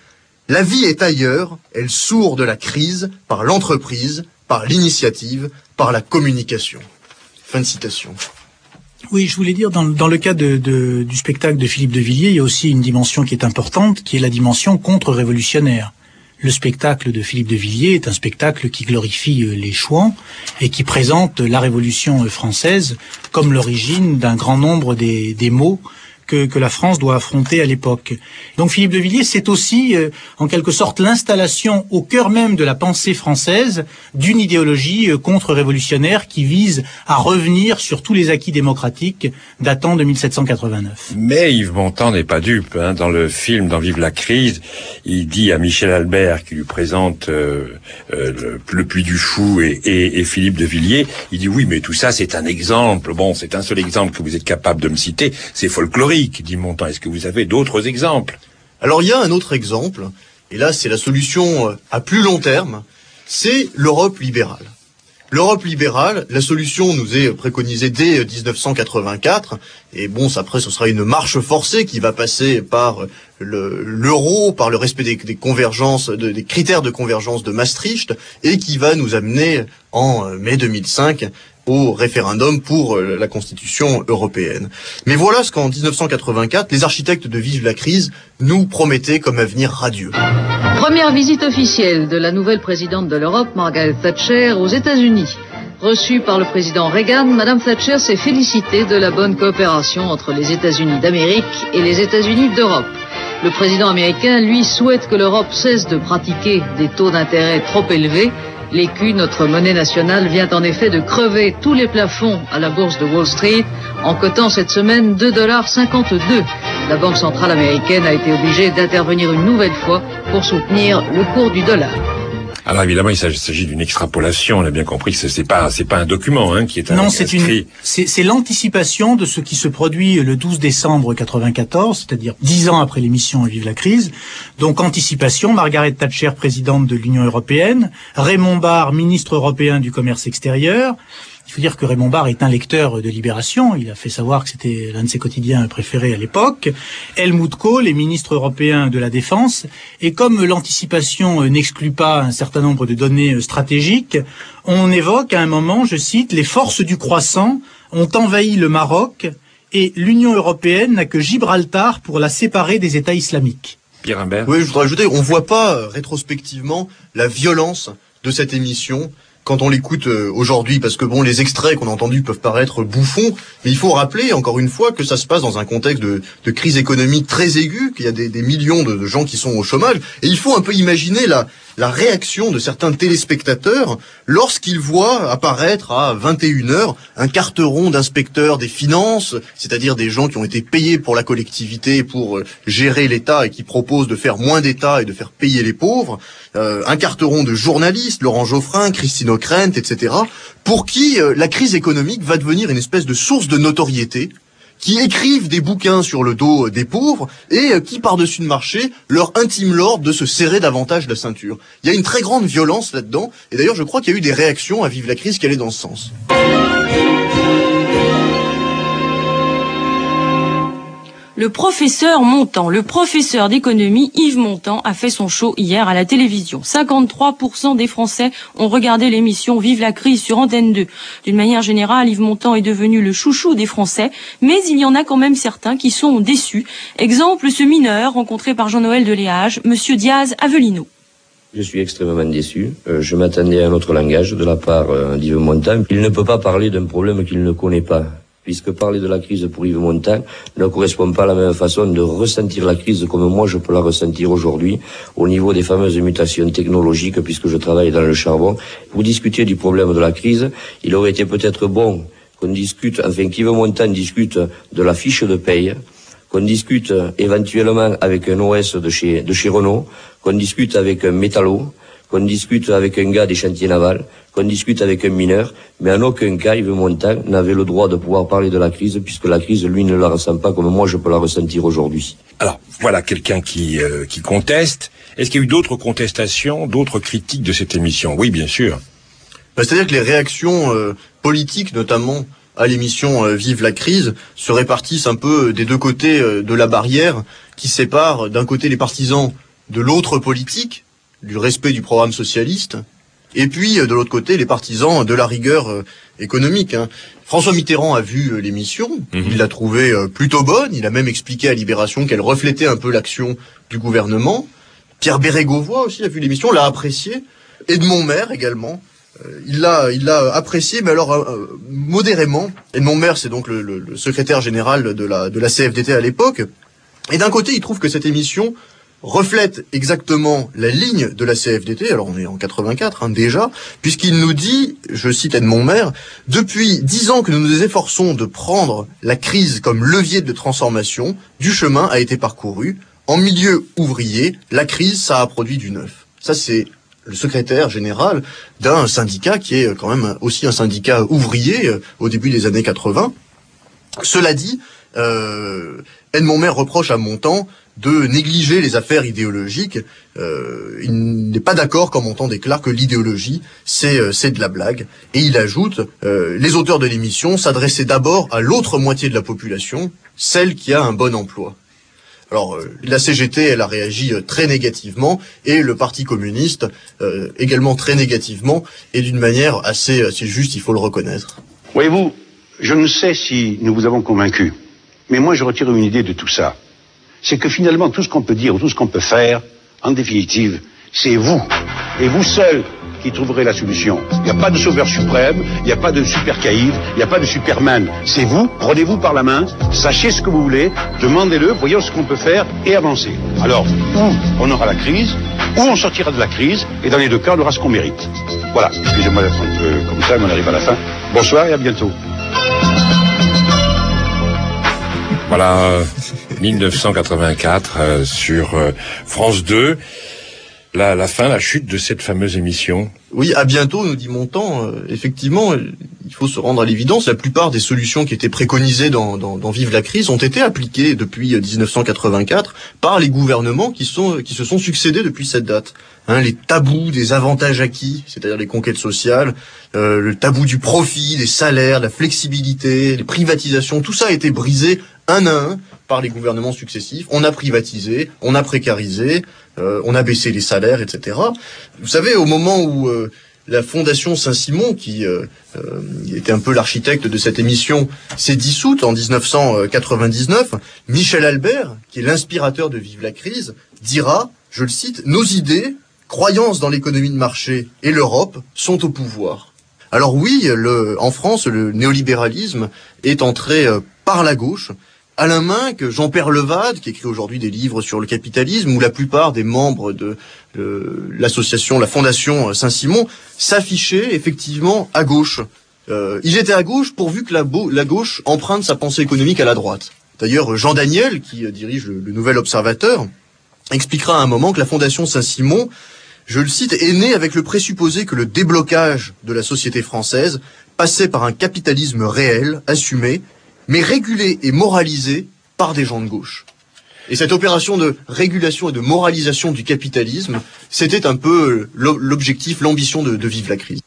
La vie est ailleurs, elle sourd de la crise par l'entreprise, par l'initiative, par la communication. Fin de citation. Oui, je voulais dire, dans, dans le cas de, de, du spectacle de Philippe de Villiers, il y a aussi une dimension qui est importante, qui est la dimension contre-révolutionnaire. Le spectacle de Philippe de Villiers est un spectacle qui glorifie les Chouans et qui présente la Révolution française comme l'origine d'un grand nombre des, des maux que, que la France doit affronter à l'époque. Donc Philippe de Villiers, c'est aussi, euh, en quelque sorte, l'installation au cœur même de la pensée française d'une idéologie euh, contre-révolutionnaire qui vise à revenir sur tous les acquis démocratiques datant de mille sept cent quatre-vingt-neuf. Mais Yves Montand n'est pas dupe. Hein. Dans le film, dans Vive la crise, il dit à Michel Albert, qui lui présente euh, euh, le, le Puy du Fou et, et, et Philippe de Villiers, il dit oui, mais tout ça, c'est un exemple. Bon, c'est un seul exemple que vous êtes capable de me citer. C'est folklorique. Dit Montand. Est-ce que vous avez d'autres exemples? Alors il y a un autre exemple, et là c'est la solution à plus long terme, c'est l'Europe libérale. L'Europe libérale, la solution nous est préconisée dès dix-neuf cent quatre-vingt-quatre, et bon, après ce sera une marche forcée qui va passer par le, l'euro, par le respect des, des convergences, de, des critères de convergence de Maastricht, et qui va nous amener en mai deux mille cinq au référendum pour la Constitution européenne. Mais voilà ce qu'en dix-neuf cent quatre-vingt-quatre, les architectes de Vive la crise nous promettaient comme avenir radieux. Première visite officielle de la nouvelle présidente de l'Europe, Margaret Thatcher, aux États-Unis. Reçue par le président Reagan, Madame Thatcher s'est félicitée de la bonne coopération entre les États-Unis d'Amérique et les États-Unis d'Europe. Le président américain, lui, souhaite que l'Europe cesse de pratiquer des taux d'intérêt trop élevés. L'écu, notre monnaie nationale, vient en effet de crever tous les plafonds à la bourse de Wall Street en cotant cette semaine deux dollars cinquante-deux. La Banque centrale américaine a été obligée d'intervenir une nouvelle fois pour soutenir le cours du dollar. Alors évidemment, il s'agit d'une extrapolation. On a bien compris que c'est pas, c'est pas un document hein, qui est un. Non, c'est une, c'est, c'est l'anticipation de ce qui se produit le douze décembre quatre-vingt-quatorze, c'est-à-dire dix ans après l'émission Vive la crise. Donc anticipation, Margaret Thatcher, présidente de l'Union européenne, Raymond Barre, ministre européen du commerce extérieur. Il faut dire que Raymond Barre est un lecteur de Libération. Il a fait savoir que c'était l'un de ses quotidiens préférés à l'époque. Helmut Kohl est ministre européen de la Défense. Et comme l'anticipation n'exclut pas un certain nombre de données stratégiques, on évoque à un moment, je cite, « Les forces du croissant ont envahi le Maroc et l'Union européenne n'a que Gibraltar pour la séparer des États islamiques. » Pierre Imbert. Oui, je voudrais ajouter, on voit pas euh, rétrospectivement la violence de cette émission quand on l'écoute euh, aujourd'hui, parce que bon, les extraits qu'on a entendus peuvent paraître bouffons, mais il faut rappeler encore une fois que ça se passe dans un contexte de, de crise économique très aiguë, qu'il y a des, des millions de, de gens qui sont au chômage, et il faut un peu imaginer la, la réaction de certains téléspectateurs lorsqu'ils voient apparaître à vingt et une heures un carteron d'inspecteurs des finances, c'est-à-dire des gens qui ont été payés pour la collectivité, pour euh, gérer l'État et qui proposent de faire moins d'État et de faire payer les pauvres, euh, un carteron de journalistes, Laurent Geoffrin, Christine O'Krent, et cetera, pour qui euh, la crise économique va devenir une espèce de source de notoriété, qui écrivent des bouquins sur le dos des pauvres et euh, qui, par-dessus le marché, leur intiment l'ordre de se serrer davantage la ceinture. Il y a une très grande violence là-dedans, et d'ailleurs je crois qu'il y a eu des réactions à Vive la crise qui allaient dans ce sens. Le professeur Montand, le professeur d'économie Yves Montand a fait son show hier à la télévision. cinquante-trois pour cent des Français ont regardé l'émission Vive la crise sur Antenne deux. D'une manière générale, Yves Montand est devenu le chouchou des Français, mais il y en a quand même certains qui sont déçus. Exemple, ce mineur rencontré par Jean-Noël Deléage, Monsieur Diaz Avelino. Je suis extrêmement déçu. Euh, je m'attendais à un autre langage de la part euh, d'Yves Montand. Il ne peut pas parler d'un problème qu'il ne connaît pas, puisque parler de la crise pour Yves Montand ne correspond pas à la même façon de ressentir la crise comme moi je peux la ressentir aujourd'hui au niveau des fameuses mutations technologiques, puisque je travaille dans le charbon. Pour discuter du problème de la crise, il aurait été peut-être bon qu'on discute, enfin qu'Yves Montand discute de la fiche de paye, qu'on discute éventuellement avec un O S de chez, de chez Renault, qu'on discute avec un métallo, qu'on discute avec un gars des chantiers navals, qu'on discute avec un mineur, mais en aucun cas, Yves Montand n'avait le droit de pouvoir parler de la crise, puisque la crise, lui, ne la ressent pas comme moi je peux la ressentir aujourd'hui. Alors, voilà quelqu'un qui, euh, qui conteste. Est-ce qu'il y a eu d'autres contestations, d'autres critiques de cette émission? Oui, bien sûr. Ben, c'est-à-dire que les réactions euh, politiques, notamment à l'émission euh, Vive la crise, se répartissent un peu des deux côtés euh, de la barrière, qui sépare d'un côté les partisans de l'autre politique, du respect du programme socialiste, et puis de l'autre côté les partisans de la rigueur euh, économique. Hein. François Mitterrand a vu euh, l'émission, mmh. il l'a trouvée euh, plutôt bonne, il a même expliqué à Libération qu'elle reflétait un peu l'action du gouvernement. Pierre Bérégovoy aussi a vu l'émission, l'a appréciée. Edmond Maire également, euh, il l'a il l'a apprécié, mais alors euh, modérément. Edmond Maire, c'est donc le, le, le secrétaire général de la de la C F D T à l'époque. Et d'un côté, il trouve que cette émission reflète exactement la ligne de la C F D T, alors on est en quatre-vingt-quatre hein, déjà, puisqu'il nous dit, je cite Edmond Maire, « Depuis dix ans que nous nous efforçons de prendre la crise comme levier de transformation, du chemin a été parcouru. En milieu ouvrier, la crise, ça a produit du neuf. » Ça, c'est le secrétaire général d'un syndicat qui est quand même aussi un syndicat ouvrier euh, au début des années quatre-vingts. Cela dit, euh, Edmond Maire reproche à Montand de négliger les affaires idéologiques. Euh, il n'est pas d'accord quand Montand déclare que l'idéologie, c'est, euh, c'est de la blague. Et il ajoute, euh, les auteurs de l'émission s'adressaient d'abord à l'autre moitié de la population, celle qui a un bon emploi. Alors, euh, la C G T, elle a réagi euh, très négativement, et le Parti communiste euh, également très négativement, et d'une manière assez, assez juste, il faut le reconnaître. Voyez-vous, je ne sais si nous vous avons convaincu, mais moi je retire une idée de tout ça. C'est que finalement, tout ce qu'on peut dire ou tout ce qu'on peut faire, en définitive, c'est vous, et vous seul, qui trouverez la solution. Il n'y a pas de sauveur suprême, il n'y a pas de super caïd, il n'y a pas de superman. C'est vous, prenez-vous par la main, sachez ce que vous voulez, demandez-le, voyons ce qu'on peut faire et avancez. Alors, ou on aura la crise, ou on sortira de la crise, et dans les deux cas, on aura ce qu'on mérite. Voilà, excusez-moi d'être un peu comme ça, mais on arrive à la fin. Bonsoir et à bientôt. Voilà, mille neuf cent quatre-vingt-quatre euh, sur euh, France deux. La, la fin, la chute de cette fameuse émission. Oui, à bientôt, nous dit Montand. Euh, effectivement, il faut se rendre à l'évidence. La plupart des solutions qui étaient préconisées dans, dans, dans Vive la crise ont été appliquées depuis dix-neuf cent quatre-vingt-quatre par les gouvernements qui sont qui se sont succédés depuis cette date. Hein, les tabous des avantages acquis, c'est-à-dire les conquêtes sociales, euh, le tabou du profit, des salaires, la flexibilité, les privatisations, tout ça a été brisé un à un par les gouvernements successifs. On a privatisé, on a précarisé, euh, on a baissé les salaires, et cetera. Vous savez, au moment où euh, la Fondation Saint-Simon, qui euh, euh, était un peu l'architecte de cette émission, s'est dissoute en dix-neuf cent quatre-vingt-dix-neuf, Michel Albert, qui est l'inspirateur de Vive la crise, dira, je le cite, « Nos idées, croyances dans l'économie de marché et l'Europe sont au pouvoir ». Alors oui, le, en France, le néolibéralisme est entré euh, par la gauche. Alain Minck, Jean-Pierre Levade, qui écrit aujourd'hui des livres sur le capitalisme, où la plupart des membres de, de l'association, la Fondation Saint-Simon, s'affichaient effectivement à gauche. Euh, ils étaient à gauche pourvu que la, la gauche emprunte sa pensée économique à la droite. D'ailleurs, Jean Daniel, qui dirige le, le Nouvel Observateur, expliquera à un moment que la Fondation Saint-Simon, je le cite, est née avec le présupposé que le déblocage de la société française passait par un capitalisme réel, assumé, mais régulé et moralisé par des gens de gauche. Et cette opération de régulation et de moralisation du capitalisme, c'était un peu l'objectif, l'ambition de, de Vive la crise.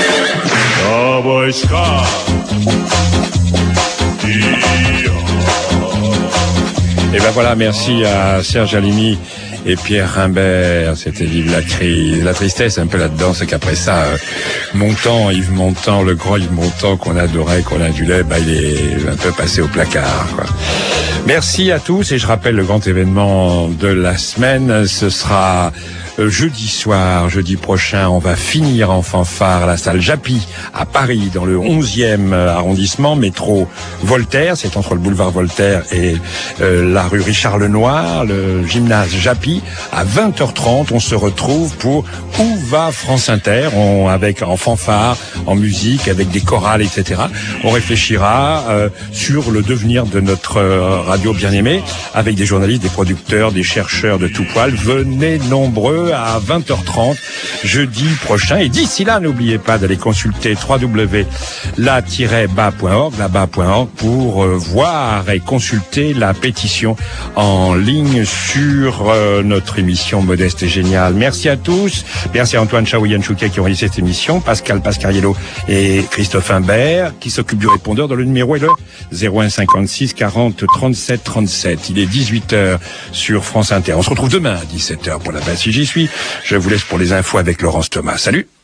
Et ben voilà, merci à Serge Alimi et Pierre Rimbert. C'était Vive la crise. La tristesse un peu là-dedans, c'est qu'après ça, euh, Montand, Yves Montand, le grand Yves Montand qu'on adorait, qu'on adulait, bah il est un peu passé au placard, quoi. Merci à tous, et je rappelle le grand événement de la semaine, ce sera euh, jeudi soir, jeudi prochain, on va finir en fanfare à la salle Japy à Paris, dans le onzième arrondissement, métro Voltaire, c'est entre le boulevard Voltaire et euh, la rue Richard Lenoir, le gymnase Japy. À vingt heures trente, on se retrouve pour Où va France Inter, on, avec en fanfare, en musique, avec des chorales, et cetera. On réfléchira euh, sur le devenir de notre euh, radio bien-aimée, avec des journalistes, des producteurs, des chercheurs de tout poil. Venez nombreux à vingt heures trente, jeudi prochain. Et d'ici là, n'oubliez pas d'aller consulter w w w point la tiret bas point org, la bas point org, pour euh, voir et consulter la pétition en ligne sur euh, notre émission Modeste et Géniale. Merci à tous. Merci à Antoine Chaouyan Chouquet qui ont réalisé cette émission, Pascal Pascariello et Christophe Imbert qui s'occupent du répondeur, dans le numéro est le zéro un cinquante-six quarante trente-six trente-sept trente-sept. Il est dix-huit heures sur France Inter. On se retrouve demain à dix-sept heures pour la base si j'y suis. Je vous laisse pour les infos avec Laurence Thomas. Salut!